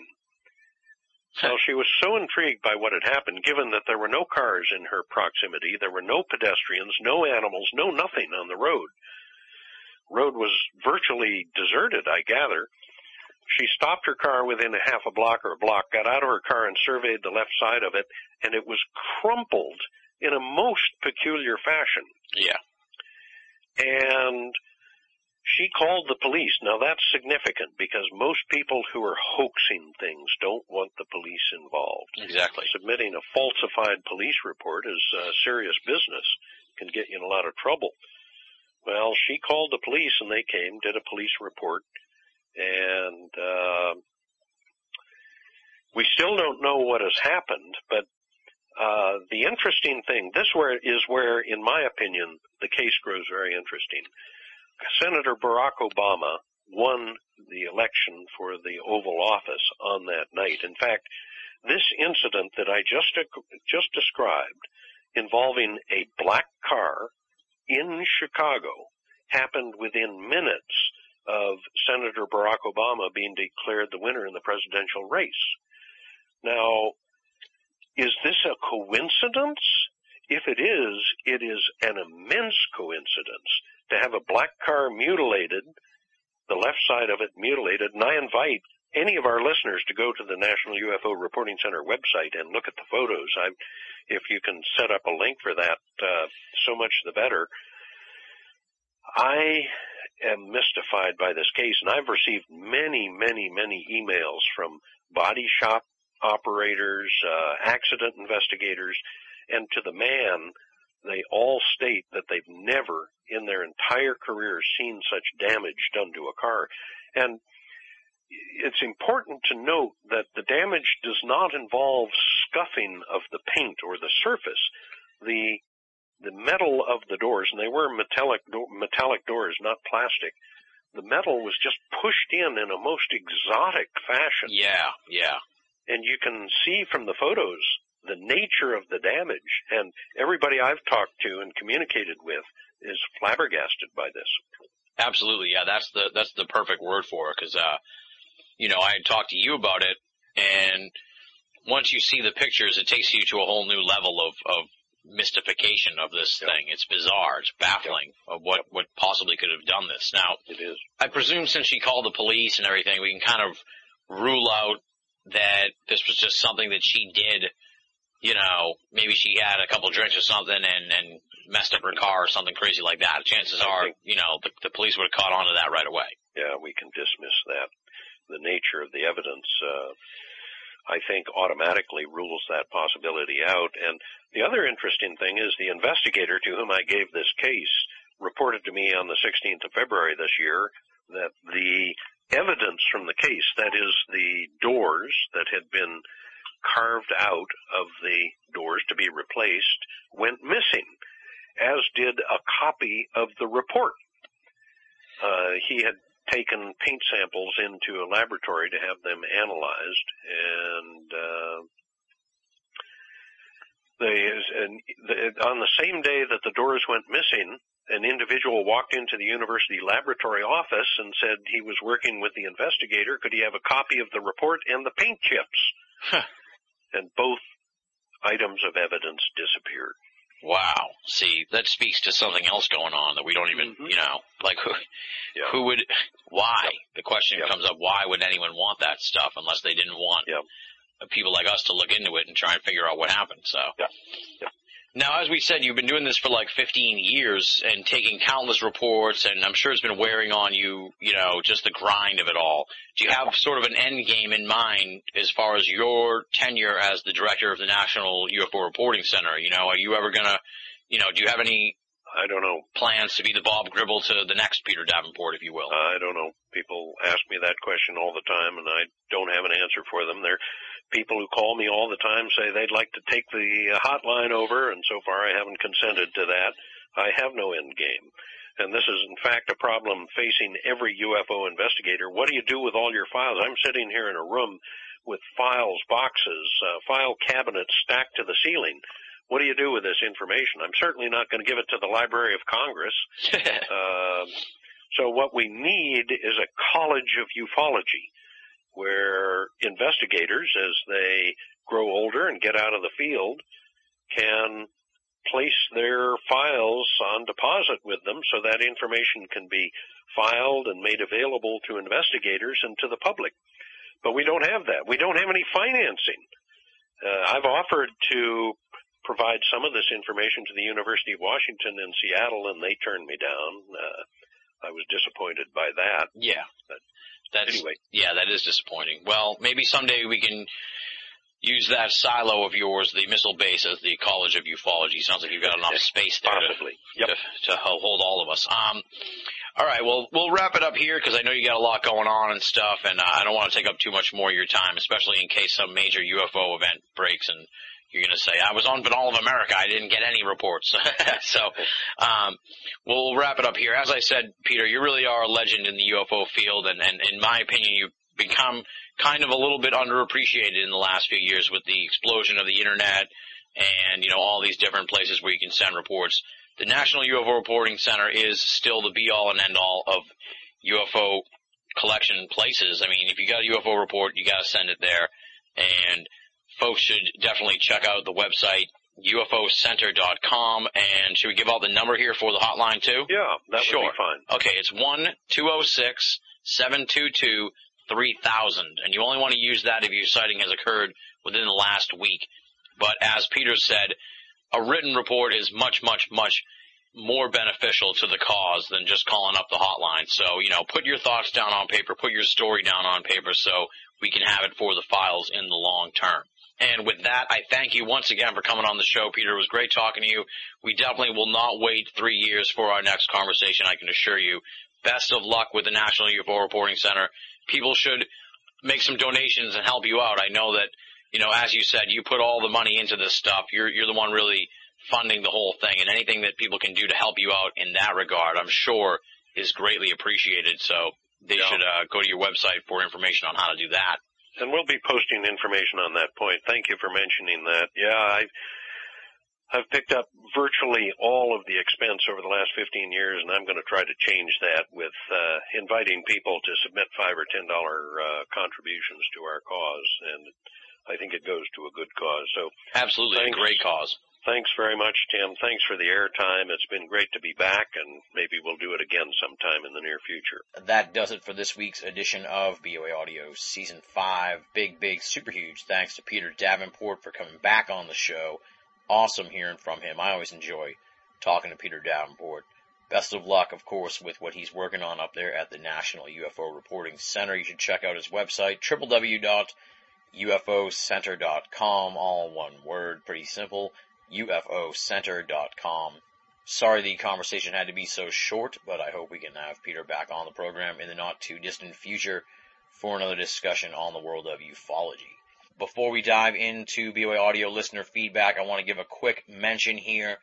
So she was so intrigued by what had happened, given that there were no cars in her proximity, there were no pedestrians, no animals, no nothing on the road. Road was virtually deserted, I gather. She stopped her car within a half a block or a block, got out of her car and surveyed the left side of it, and it was crumpled in a most peculiar fashion. Yeah. And she called the police. Now that's significant because most people who are hoaxing things don't want the police involved. Exactly. Submitting a falsified police report is uh, serious business. Can get you in a lot of trouble. Well, she called the police and they came, did a police report, and uh, we still don't know what has happened, but Uh, the interesting thing, this where is where, in my opinion, the case grows very interesting. Senator Barack Obama won the election for the Oval Office on that night. In fact, this incident that I just, just described involving a black car in Chicago happened within minutes of Senator Barack Obama being declared the winner in the presidential race. Now, is this a coincidence? If it is, it is an immense coincidence to have a black car mutilated, the left side of it mutilated, and I invite any of our listeners to go to the National U F O Reporting Center website and look at the photos. I, if you can set up a link for that, uh, so much the better. I am mystified by this case, and I've received many, many, many emails from body shop operators, uh, accident investigators, and to the man, they all state that they've never in their entire career seen such damage done to a car. And it's important to note that the damage does not involve scuffing of the paint or the surface. The the metal of the doors, and they were metallic do- metallic doors, not plastic, the metal was just pushed in in a most exotic fashion. Yeah, yeah. And you can see from the photos the nature of the damage, and everybody I've talked to and communicated with is flabbergasted by this. Absolutely, yeah, that's the that's the perfect word for it, because, uh, you know, I had talked to you about it, and once you see the pictures, it takes you to a whole new level of, of mystification of this yep. thing. It's bizarre. It's baffling yep. of what, yep. what possibly could have done this. Now, it is. I presume since she called the police and everything, we can kind of rule out that this was just something that she did. You know, maybe she had a couple drinks or something and, and messed up her car or something crazy like that. Chances are, you know, the, the police would have caught on to that right away. Yeah, we can dismiss that. The nature of the evidence, uh, I think automatically rules that possibility out. And the other interesting thing is the investigator to whom I gave this case reported to me on the sixteenth of February this year that the evidence from the case, that is the doors that had been carved out of the doors to be replaced, went missing, as did a copy of the report. Uh, he had taken paint samples into a laboratory to have them analyzed, and uh, they, and the, on the same day that the doors went missing, an individual walked into the university laboratory office and said he was working with the investigator. Could he have a copy of the report and the paint chips? Huh. And both items of evidence disappeared. Wow. See, that speaks to something else going on that we don't even, mm-hmm. you know, like who, yeah. who would, why? Yep. The question yep. comes up, why would anyone want that stuff unless they didn't want yep. people like us to look into it and try and figure out what happened, so. Yep. Yep. Now, as we said, you've been doing this for like fifteen years and taking countless reports, and I'm sure it's been wearing on you, you know, just the grind of it all. Do you have sort of an end game in mind as far as your tenure as the director of the National U F O Reporting Center? You know, are you ever gonna, you know, do you have any I don't know. plans to be the Bob Gribble to the next Peter Davenport, if you will? I don't know. People ask me that question all the time, and I don't have an answer for them. They're people who call me all the time say they'd like to take the hotline over, and so far I haven't consented to that. I have no end game. And this is, in fact, a problem facing every U F O investigator. What do you do with all your files? I'm sitting here in a room with files, boxes, uh, file cabinets stacked to the ceiling. What do you do with this information? I'm certainly not going to give it to the Library of Congress. uh, so what we need is a college of ufology, where investigators, as they grow older and get out of the field, can place their files on deposit with them so that information can be filed and made available to investigators and to the public. But we don't have that. We don't have any financing. Uh, I've offered to provide some of this information to the University of Washington in Seattle, and they turned me down. Uh, I was disappointed by that. Yeah. But That's, anyway. Yeah, that is disappointing. Well, maybe someday we can use that silo of yours, the missile base, as the College of Ufology. Sounds like you've got enough space there Possibly. To, Yep. to, to hold all of us. Um, all right, well, we'll wrap it up here because I know you got a lot going on and stuff, and uh, I don't want to take up too much more of your time, especially in case some major U F O event breaks and you're going to say, I was on Banal of America, I didn't get any reports. So, um, we'll wrap it up here. As I said, Peter, you really are a legend in the U F O field, and, and in my opinion, you've become kind of a little bit underappreciated in the last few years with the explosion of the internet and, you know, all these different places where you can send reports. The National U F O Reporting Center is still the be-all and end-all of U F O collection places. I mean, if you got a U F O report, you got to send it there, and folks should definitely check out the website, U F O center dot com, and should we give out the number here for the hotline too? Yeah, that sure. would be fine. Okay, it's one two oh six, seven two two, three thousand, and you only want to use that if your sighting has occurred within the last week. But as Peter said, a written report is much, much, much more beneficial to the cause than just calling up the hotline. So, you know, put your thoughts down on paper, put your story down on paper so we can have it for the files in the long term. And with that, I thank you once again for coming on the show, Peter. It was great talking to you. We definitely will not wait three years for our next conversation, I can assure you. Best of luck with the National U F O Reporting Center. People should make some donations and help you out. I know that, you know, as you said, you put all the money into this stuff. You're, you're the one really funding the whole thing, and anything that people can do to help you out in that regard, I'm sure, is greatly appreciated. So they yeah. should uh, go to your website for information on how to do that. And we'll be posting information on that point. Thank you for mentioning that. Yeah, I've, I've picked up virtually all of the expense over the last fifteen years, and I'm going to try to change that with uh, inviting people to submit five or ten dollar uh, contributions to our cause, and I think it goes to a good cause. So absolutely, thanks, a great cause. Thanks very much, Tim. Thanks for the airtime. It's been great to be back, and maybe we'll do it again sometime in the near future. That does it for this week's edition of B O A Audio Season five. Big, big, super huge thanks to Peter Davenport for coming back on the show. Awesome hearing from him. I always enjoy talking to Peter Davenport. Best of luck, of course, with what he's working on up there at the National U F O Reporting Center. You should check out his website, w w w dot u f o center dot com, all one word, pretty simple, u f o center dot com. Sorry the conversation had to be so short, but I hope we can have Peter back on the program in the not-too-distant future for another discussion on the world of ufology. Before we dive into B O A Audio listener feedback, I want to give a quick mention here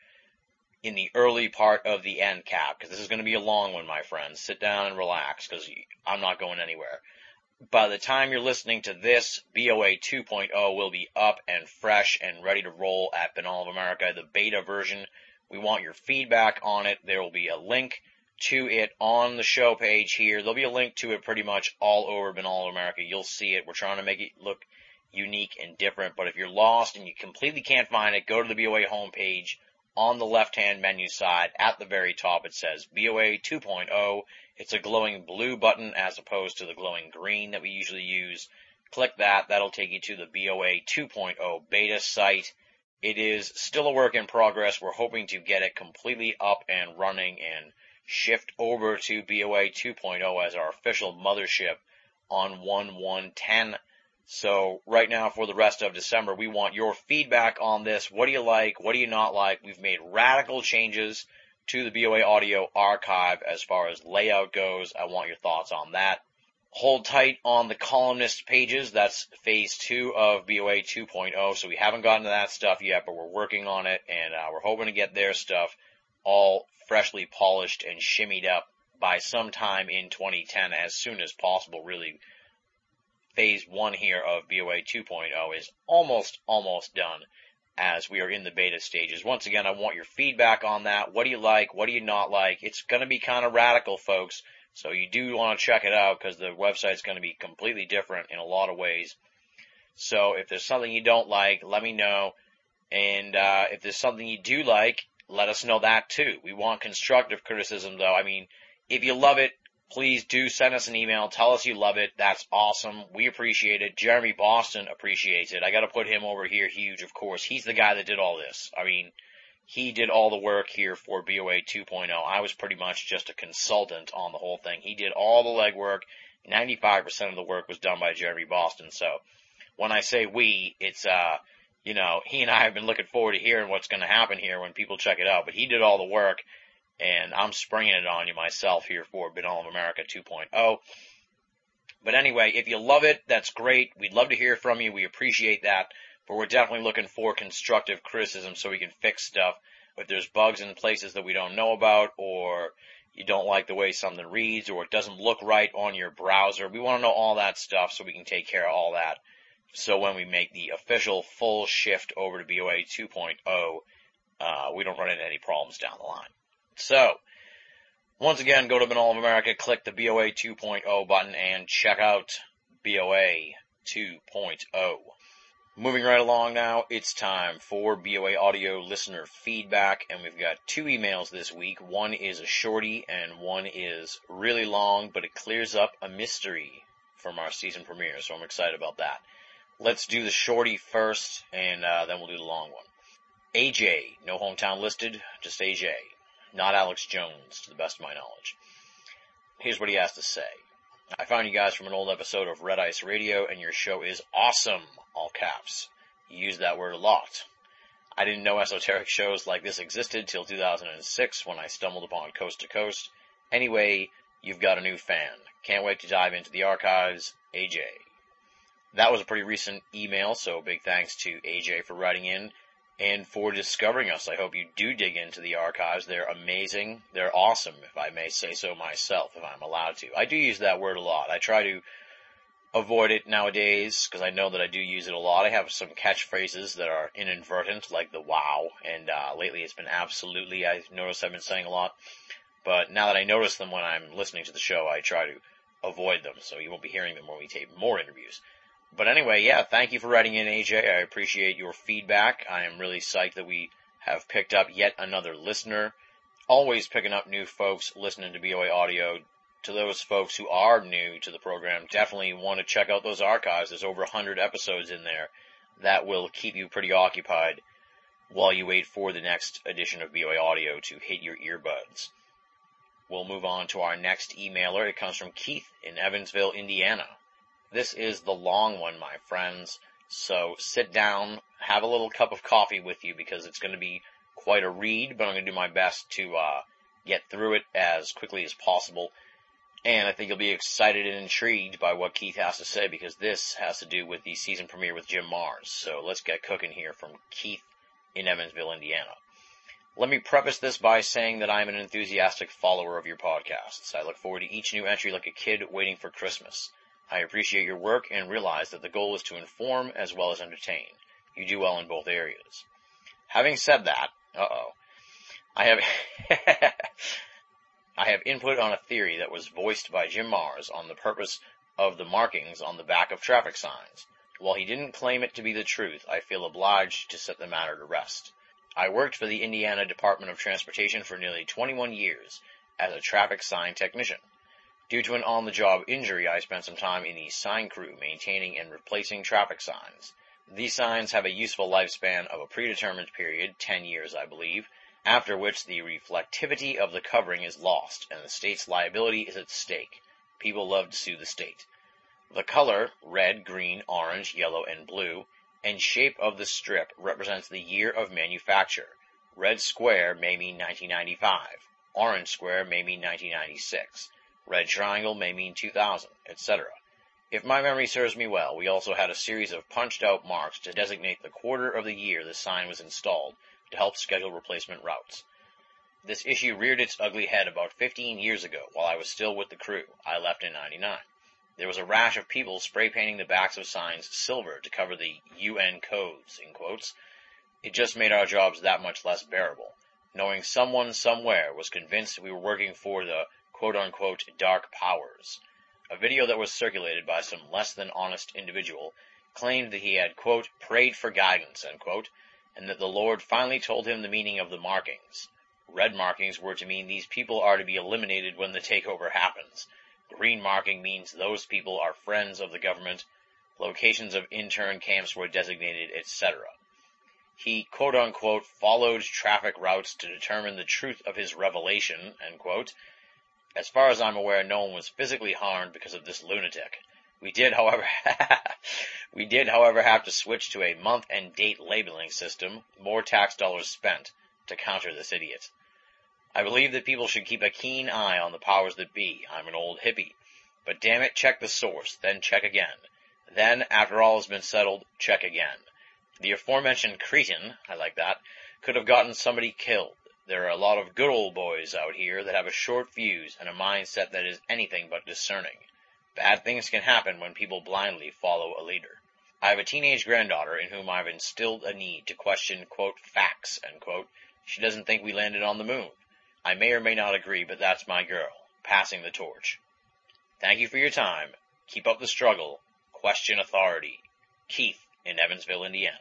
in the early part of the end cap, because this is going to be a long one, my friends. Sit down and relax, because I'm not going anywhere. By the time you're listening to this, B O A two point oh will be up and fresh and ready to roll at Binnall of America, the beta version. We want your feedback on it. There will be a link to it on the show page here. There'll be a link to it pretty much all over Binnall of America. You'll see it. We're trying to make it look unique and different, but if you're lost and you completely can't find it, go to the B O A homepage. On the left-hand menu side, at the very top, it says B O A two point oh. It's a glowing blue button as opposed to the glowing green that we usually use. Click that. That'll take you to the B O A two point oh beta site. It is still a work in progress. We're hoping to get it completely up and running and shift over to B O A two point oh as our official mothership on one one ten. So right now for the rest of December, we want your feedback on this. What do you like? What do you not like? We've made radical changes to the B O A Audio archive as far as layout goes. I want your thoughts on that. Hold tight on the columnist pages. That's phase two of B O A two point oh. So we haven't gotten to that stuff yet, but we're working on it, and uh, we're hoping to get their stuff all freshly polished and shimmied up by sometime in twenty ten, as soon as possible, really. Phase one here of B O A two point oh is almost, almost done as we are in the beta stages. Once again, I want your feedback on that. What do you like? What do you not like? It's going to be kind of radical, folks, so you do want to check it out because the website's going to be completely different in a lot of ways. So if there's something you don't like, let me know. And uh, if there's something you do like, let us know that too. We want constructive criticism, though. I mean, if you love it, please do send us an email. Tell us you love it. That's awesome. We appreciate it. Jeremy Boston appreciates it. I got to put him over here huge, of course. He's the guy that did all this. I mean, he did all the work here for B O A two point oh. I was pretty much just a consultant on the whole thing. He did all the legwork. ninety-five percent of the work was done by Jeremy Boston. So when I say we, it's, uh, you know, he and I have been looking forward to hearing what's going to happen here when people check it out. But he did all the work. And I'm springing it on you myself here for Binnall of America two point oh. But anyway, if you love it, that's great. We'd love to hear from you. We appreciate that. But we're definitely looking for constructive criticism so we can fix stuff. If there's bugs in places that we don't know about, or you don't like the way something reads, or it doesn't look right on your browser, we want to know all that stuff so we can take care of all that. So when we make the official full shift over to B O A two point oh, uh, we don't run into any problems down the line. So, once again, go to Binnall of America, click the B O A two point oh button, and check out B O A two point oh. Moving right along now, it's time for B O A Audio listener feedback, and we've got two emails this week. One is a shorty, and one is really long, but it clears up a mystery from our season premiere, so I'm excited about that. Let's do the shorty first, and uh, then we'll do the long one. A J, no hometown listed, just A J. Not Alex Jones, to the best of my knowledge. Here's what he has to say. I found you guys from an old episode of Red Ice Radio, and your show is awesome, all caps. You use that word a lot. I didn't know esoteric shows like this existed till two thousand six when I stumbled upon Coast to Coast. Anyway, you've got a new fan. Can't wait to dive into the archives. A J. That was a pretty recent email, so big thanks to A J for writing in. And for discovering us. I hope you do dig into the archives. They're amazing. They're awesome, if I may say so myself, if I'm allowed to. I do use that word a lot. I try to avoid it nowadays, because I know that I do use it a lot. I have some catchphrases that are inadvertent, like the wow, and uh, lately it's been absolutely, I notice I've been saying a lot. But now that I notice them when I'm listening to the show, I try to avoid them, so you won't be hearing them when we tape more interviews. But anyway, yeah, thank you for writing in, A J. I appreciate your feedback. I am really psyched that we have picked up yet another listener. Always picking up new folks listening to B O A Audio. To those folks who are new to the program, definitely want to check out those archives. There's over one hundred episodes in there that will keep you pretty occupied while you wait for the next edition of B O A Audio to hit your earbuds. We'll move on to our next emailer. It comes from Keith in Evansville, Indiana. This is the long one, my friends. So sit down, have a little cup of coffee with you because it's going to be quite a read, but I'm going to do my best to uh, get through it as quickly as possible. And I think you'll be excited and intrigued by what Keith has to say because this has to do with the season premiere with Jim Marrs. So let's get cooking here from Keith in Evansville, Indiana. Let me preface this by saying that I'm an enthusiastic follower of your podcasts. I look forward to each new entry like a kid waiting for Christmas. I appreciate your work and realize that the goal is to inform as well as entertain. You do well in both areas. Having said that, uh-oh, I have I have input on a theory that was voiced by Jim Marrs on the purpose of the markings on the back of traffic signs. While he didn't claim it to be the truth, I feel obliged to set the matter to rest. I worked for the Indiana Department of Transportation for nearly twenty-one years as a traffic sign technician. Due to an on-the-job injury, I spent some time in the sign crew maintaining and replacing traffic signs. These signs have a useful lifespan of a predetermined period, ten years I believe, after which the reflectivity of the covering is lost and the state's liability is at stake. People love to sue the state. The color, red, green, orange, yellow, and blue, and shape of the strip represents the year of manufacture. Red square may mean nineteen ninety-five. Orange square may mean nineteen ninety-six. Red triangle may mean two thousand, et cetera. If my memory serves me well, we also had a series of punched-out marks to designate the quarter of the year the sign was installed to help schedule replacement routes. This issue reared its ugly head about fifteen years ago while I was still with the crew. I left in ninety-nine. There was a rash of people spray painting the backs of signs silver to cover the U N codes, in quotes. It just made our jobs that much less bearable, knowing someone somewhere was convinced we were working for the quote-unquote dark powers. A video that was circulated by some less than honest individual claimed that he had, quote, prayed for guidance, end quote, and that the Lord finally told him the meaning of the markings. Red markings were to mean these people are to be eliminated when the takeover happens. Green marking means those people are friends of the government. Locations of intern camps were designated, et cetera. He, quote-unquote, followed traffic routes to determine the truth of his revelation, end quote. As far as I'm aware, no one was physically harmed because of this lunatic. We did, however, we did, however, have to switch to a month and date labeling system, more tax dollars spent, to counter this idiot. I believe that people should keep a keen eye on the powers that be. I'm an old hippie. But damn it, check the source, then check again. Then, after all has been settled, check again. The aforementioned cretin, I like that, could have gotten somebody killed. There are a lot of good old boys out here that have a short fuse and a mindset that is anything but discerning. Bad things can happen when people blindly follow a leader. I have a teenage granddaughter in whom I've instilled a need to question, quote, facts, end quote. She doesn't think we landed on the moon. I may or may not agree, but that's my girl, passing the torch. Thank you for your time. Keep up the struggle. Question authority. Keith in Evansville, Indiana.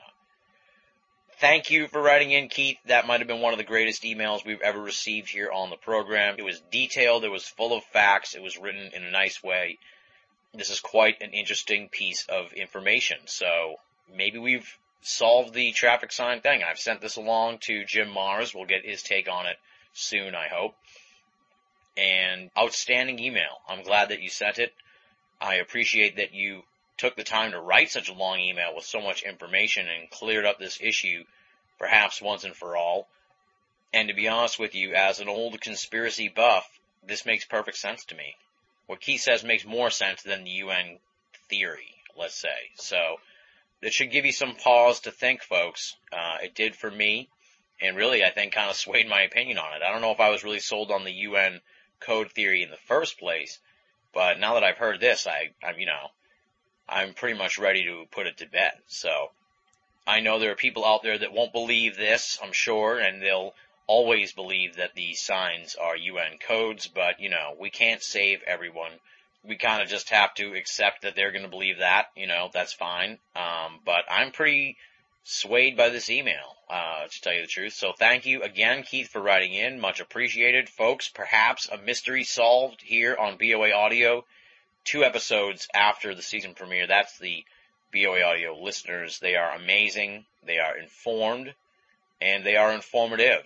Thank you for writing in, Keith. That might have been one of the greatest emails we've ever received here on the program. It was detailed. It was full of facts. It was written in a nice way. This is quite an interesting piece of information. So maybe we've solved the traffic sign thing. I've sent this along to Jim Marrs. We'll get his take on it soon, I hope. And outstanding email. I'm glad that you sent it. I appreciate that you took the time to write such a long email with so much information and cleared up this issue perhaps once and for all. And to be honest with you, as an old conspiracy buff, this makes perfect sense to me. What Keith says makes more sense than the U N theory, let's say. So it should give you some pause to think, folks. Uh, it did for me, and really I think kind of swayed my opinion on it. I don't know if I was really sold on the U N code theory in the first place, but now that I've heard this, I, I'm, you know, I'm pretty much ready to put it to bed. So I know there are people out there that won't believe this, I'm sure, and they'll always believe that these signs are U N codes, but, you know, we can't save everyone. We kind of just have to accept that they're going to believe that, you know, that's fine. Um, but I'm pretty swayed by this email, uh, to tell you the truth. So thank you again, Keith, for writing in. Much appreciated. Folks, perhaps a mystery solved here on B O A Audio, two episodes after the season premiere. That's the B O A Audio listeners. They are amazing. They are informed, and they are informative.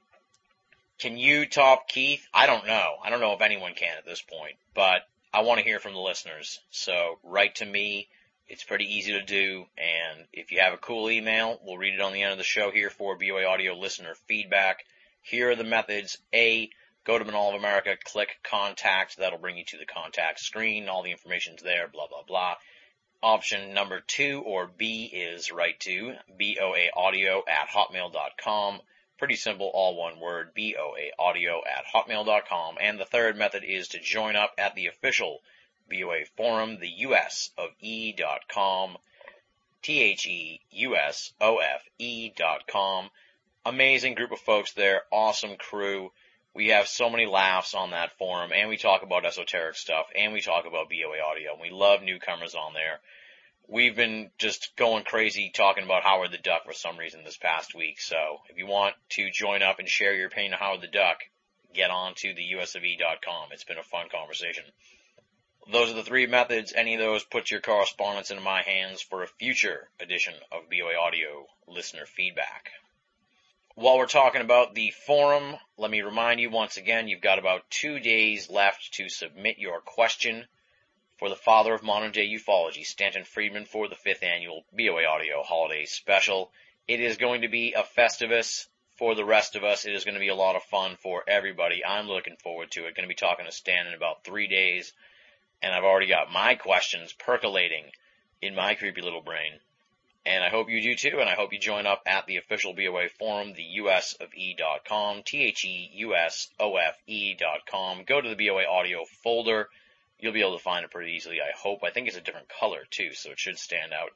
Can you top Keith? I don't know. I don't know if anyone can at this point, but I want to hear from the listeners. So write to me. It's pretty easy to do, and if you have a cool email, we'll read it on the end of the show here for B O A Audio listener feedback. Here are the methods. A, go to Mall of America, click Contact. That'll bring you to the contact screen. All the information's there, blah, blah, blah. Option number two, or B, is write to B O A Audio at hotmail dot com. Pretty simple, all one word, B O A Audio at hotmail dot com. And the third method is to join up at the official B O A forum, the U S of E dot com, T H E U S O F E dot com. Amazing group of folks there, awesome crew. We have so many laughs on that forum, and we talk about esoteric stuff, and we talk about B O A Audio, and we love newcomers on there. We've been just going crazy talking about Howard the Duck for some reason this past week, so if you want to join up and share your opinion of Howard the Duck, get on to the U S of E dot com. It's been a fun conversation. Those are the three methods. Any of those, put your correspondence into my hands for a future edition of B O A Audio listener feedback. While we're talking about the forum, let me remind you once again, you've got about two days left to submit your question for the father of modern-day ufology, Stanton Friedman, for the fifth annual B O A Audio Holiday Special. It is going to be a Festivus for the rest of us. It is going to be a lot of fun for everybody. I'm looking forward to it. Going to be talking to Stan in about three days, and I've already got my questions percolating in my creepy little brain. And I hope you do too, and I hope you join up at the official B O A forum, the U S of E dot com, T H E U S O F E dot com. Go to the B O A Audio folder. You'll be able to find it pretty easily, I hope. I think it's a different color, too, so it should stand out.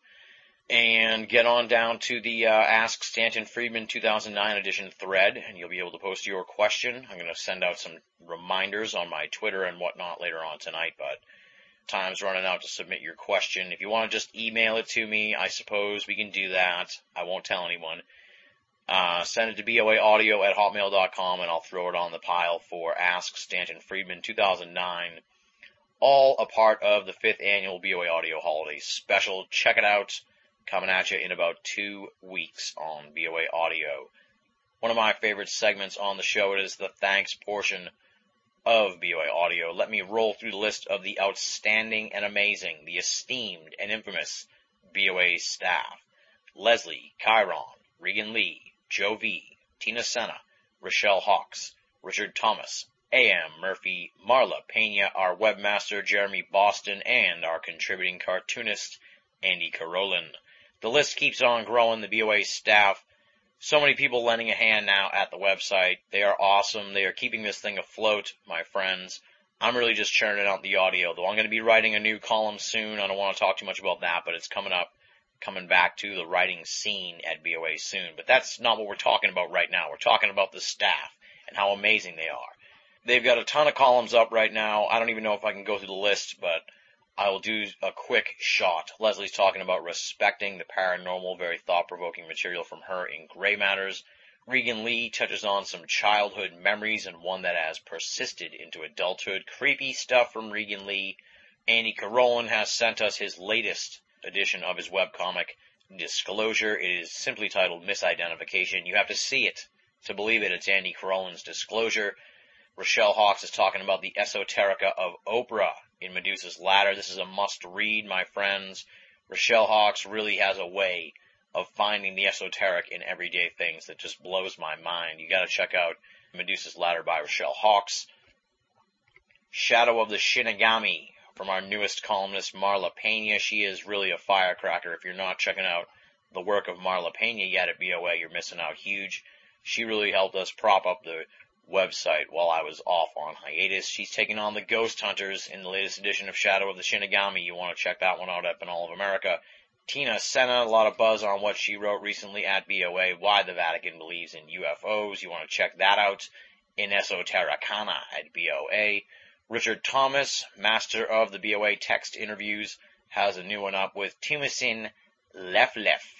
And get on down to the uh, Ask Stanton Friedman two thousand nine edition thread, and you'll be able to post your question. I'm going to send out some reminders on my Twitter and whatnot later on tonight, but time's running out to submit your question. If you want to just email it to me, I suppose we can do that. I won't tell anyone. Uh, send it to B O A Audio at hotmail dot com, and I'll throw it on the pile for Ask Stanton Friedman two thousand nine. All a part of the fifth annual B O A Audio Holiday Special. Check it out. Coming at you in about two weeks on B O A Audio. One of my favorite segments on the show is the thanks portion of B O A Audio. Let me roll through the list of the outstanding and amazing, the esteemed and infamous B O A staff. Leslie, Chiron, Regan Lee, Joe V, Tina Senna, Rochelle Hawks, Richard Thomas, A M Murphy, Marla Pena, our webmaster Jeremy Boston, and our contributing cartoonist Andy Carolin. The list keeps on growing, the B O A staff. So many people lending a hand now at the website. They are awesome. They are keeping this thing afloat, my friends. I'm really just churning out the audio, though I'm going to be writing a new column soon. I don't want to talk too much about that, but it's coming up, coming back to the writing scene at B O A soon. But that's not what we're talking about right now. We're talking about the staff and how amazing they are. They've got a ton of columns up right now. I don't even know if I can go through the list, but I will do a quick shot. Leslie's talking about respecting the paranormal, very thought-provoking material from her in Gray Matters. Regan Lee touches on some childhood memories and one that has persisted into adulthood. Creepy stuff from Regan Lee. Andy Carolin has sent us his latest edition of his webcomic, Disclosure. It is simply titled Misidentification. You have to see it to believe it. It's Andy Carolin's Disclosure. Rochelle Hawks is talking about the esoterica of Oprah in Medusa's Ladder. This is a must-read, my friends. Rochelle Hawks really has a way of finding the esoteric in everyday things that just blows my mind. You got to check out Medusa's Ladder by Rochelle Hawks. Shadow of the Shinigami from our newest columnist, Marla Pena. She is really a firecracker. If you're not checking out the work of Marla Pena yet at B O A, you're missing out huge. She really helped us prop up the website while I was off on hiatus. She's taking on the Ghost Hunters in the latest edition of Shadow of the Shinigami. You want to check that one out up in all of America. Tina Senna, a lot of buzz on what she wrote recently at B O A, Why the Vatican Believes in U F Os. You want to check that out in Esotericana at B O A. Richard Thomas, master of the B O A text interviews, has a new one up with Tumasin Leflef.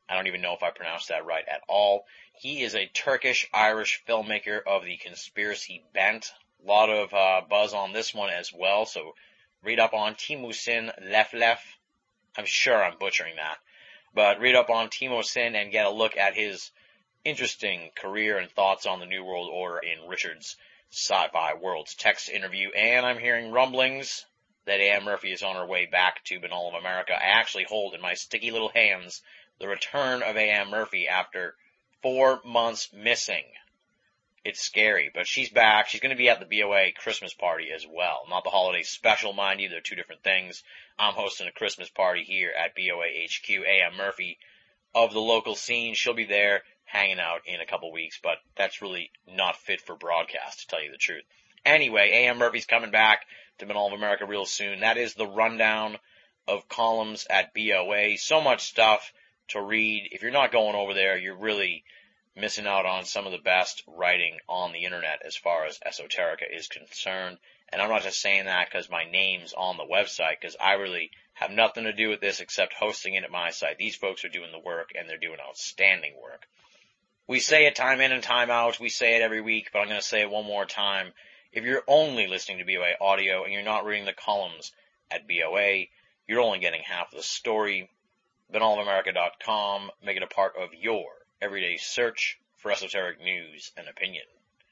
I don't even know if I pronounced that right at all. He is a Turkish-Irish filmmaker of the conspiracy bent. A lot of uh, buzz on this one as well, so read up on Timossin Leflef. I'm sure I'm butchering that. But read up on Timossin and get a look at his interesting career and thoughts on the New World Order in Richard's Sci-Fi World's text interview. And I'm hearing rumblings that A M Murphy is on her way back to Binnall of America. I actually hold in my sticky little hands the return of A M Murphy after four months missing. It's scary, but she's back. She's going to be at the B O A Christmas party as well. Not the holiday special, mind you. They're two different things. I'm hosting a Christmas party here at B O A H Q. A M Murphy of the local scene, she'll be there hanging out in a couple weeks, but that's really not fit for broadcast, to tell you the truth. Anyway, A M Murphy's coming back to Binnall of America real soon. That is the rundown of columns at B O A. So much stuff to read. If you're not going over there, you're really missing out on some of the best writing on the internet as far as esoterica is concerned. And I'm not just saying that because my name's on the website, because I really have nothing to do with this except hosting it at my site. These folks are doing the work, and they're doing outstanding work. We say it time in and time out. We say it every week, but I'm going to say it one more time. If you're only listening to B O A audio and you're not reading the columns at B O A, you're only getting half the story. Binnall of America dot com. Make it a part of your everyday search for esoteric news and opinion.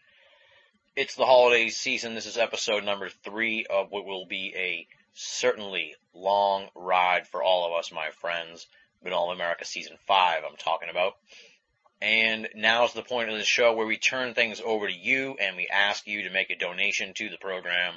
It's the holiday season. This is episode number three of what will be a certainly long ride for all of us, my friends. Binnall of America season five I'm talking about. And now's the point of the show where we turn things over to you and we ask you to make a donation to the program.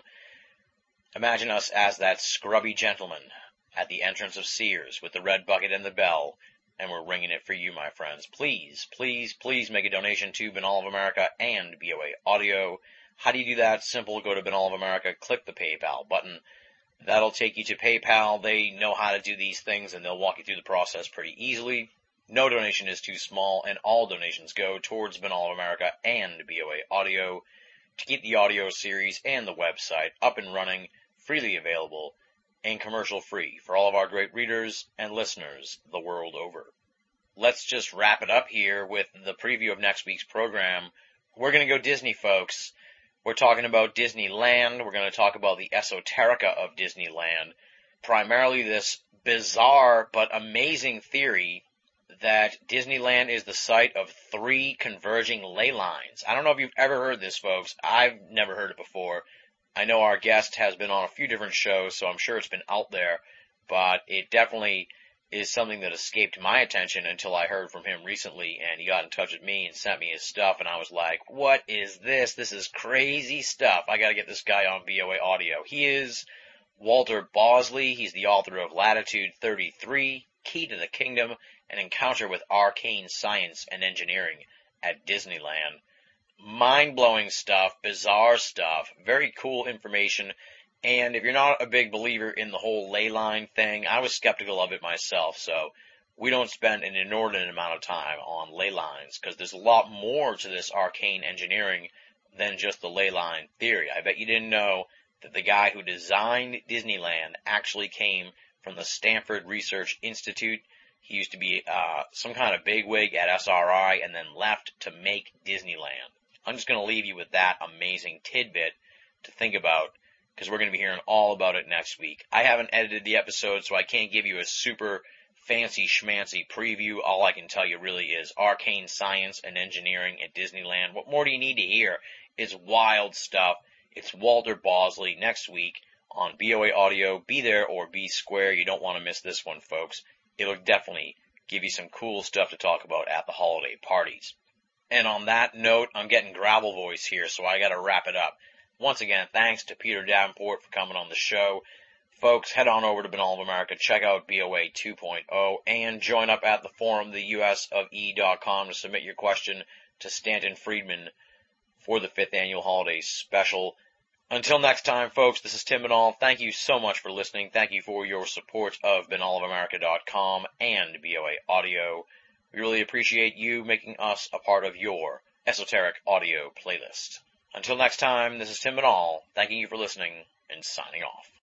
Imagine us as that scrubby gentleman at the entrance of Sears with the red bucket and the bell, and we're ringing it for you, my friends. Please, please, please make a donation to Binnall of America and B O A Audio. How do you do that? Simple. Go to Binnall of America, click the PayPal button. That'll take you to PayPal. They know how to do these things, and they'll walk you through the process pretty easily. No donation is too small, and all donations go towards Binnall of America and B O A Audio to keep the audio series and the website up and running, freely available, and commercial-free for all of our great readers and listeners the world over. Let's just wrap it up here with the preview of next week's program. We're going to go Disney, folks. We're talking about Disneyland. We're going to talk about the esoterica of Disneyland, primarily this bizarre but amazing theory that Disneyland is the site of three converging ley lines. I don't know if you've ever heard this, folks. I've never heard it before. I know our guest has been on a few different shows, so I'm sure it's been out there, but it definitely is something that escaped my attention until I heard from him recently, and he got in touch with me and sent me his stuff, and I was like, what is this? This is crazy stuff. I gotta get this guy on B O A Audio. He is Walter Bosley. He's the author of Latitude thirty-three, Key to the Kingdom, An Encounter with Arcane Science and Engineering at Disneyland. Mind-blowing stuff, bizarre stuff, very cool information, and if you're not a big believer in the whole ley line thing, I was skeptical of it myself, so we don't spend an inordinate amount of time on ley lines, because there's a lot more to this arcane engineering than just the ley line theory. I bet you didn't know that the guy who designed Disneyland actually came from the Stanford Research Institute. He used to be uh, some kind of bigwig at S R I and then left to make Disneyland. I'm just going to leave you with that amazing tidbit to think about, because we're going to be hearing all about it next week. I haven't edited the episode, so I can't give you a super fancy schmancy preview. All I can tell you really is arcane science and engineering at Disneyland. What more do you need to hear? It's wild stuff. It's Walter Bosley next week on B O A Audio. Be there or be square. You don't want to miss this one, folks. It'll definitely give you some cool stuff to talk about at the holiday parties. And on that note, I'm getting gravel voice here, so I gotta wrap it up. Once again, thanks to Peter Davenport for coming on the show. Folks, head on over to Binnall of America, check out B O A two point oh, and join up at the forum, the U S of E dot com, to submit your question to Stanton Friedman for the fifth annual holiday special. Until next time, folks, this is Tim Binnall. Thank you so much for listening. Thank you for your support of Binnall of America dot com and B O A Audio. We really appreciate you making us a part of your esoteric audio playlist. Until next time, this is Tim Binnall, thanking you for listening and signing off.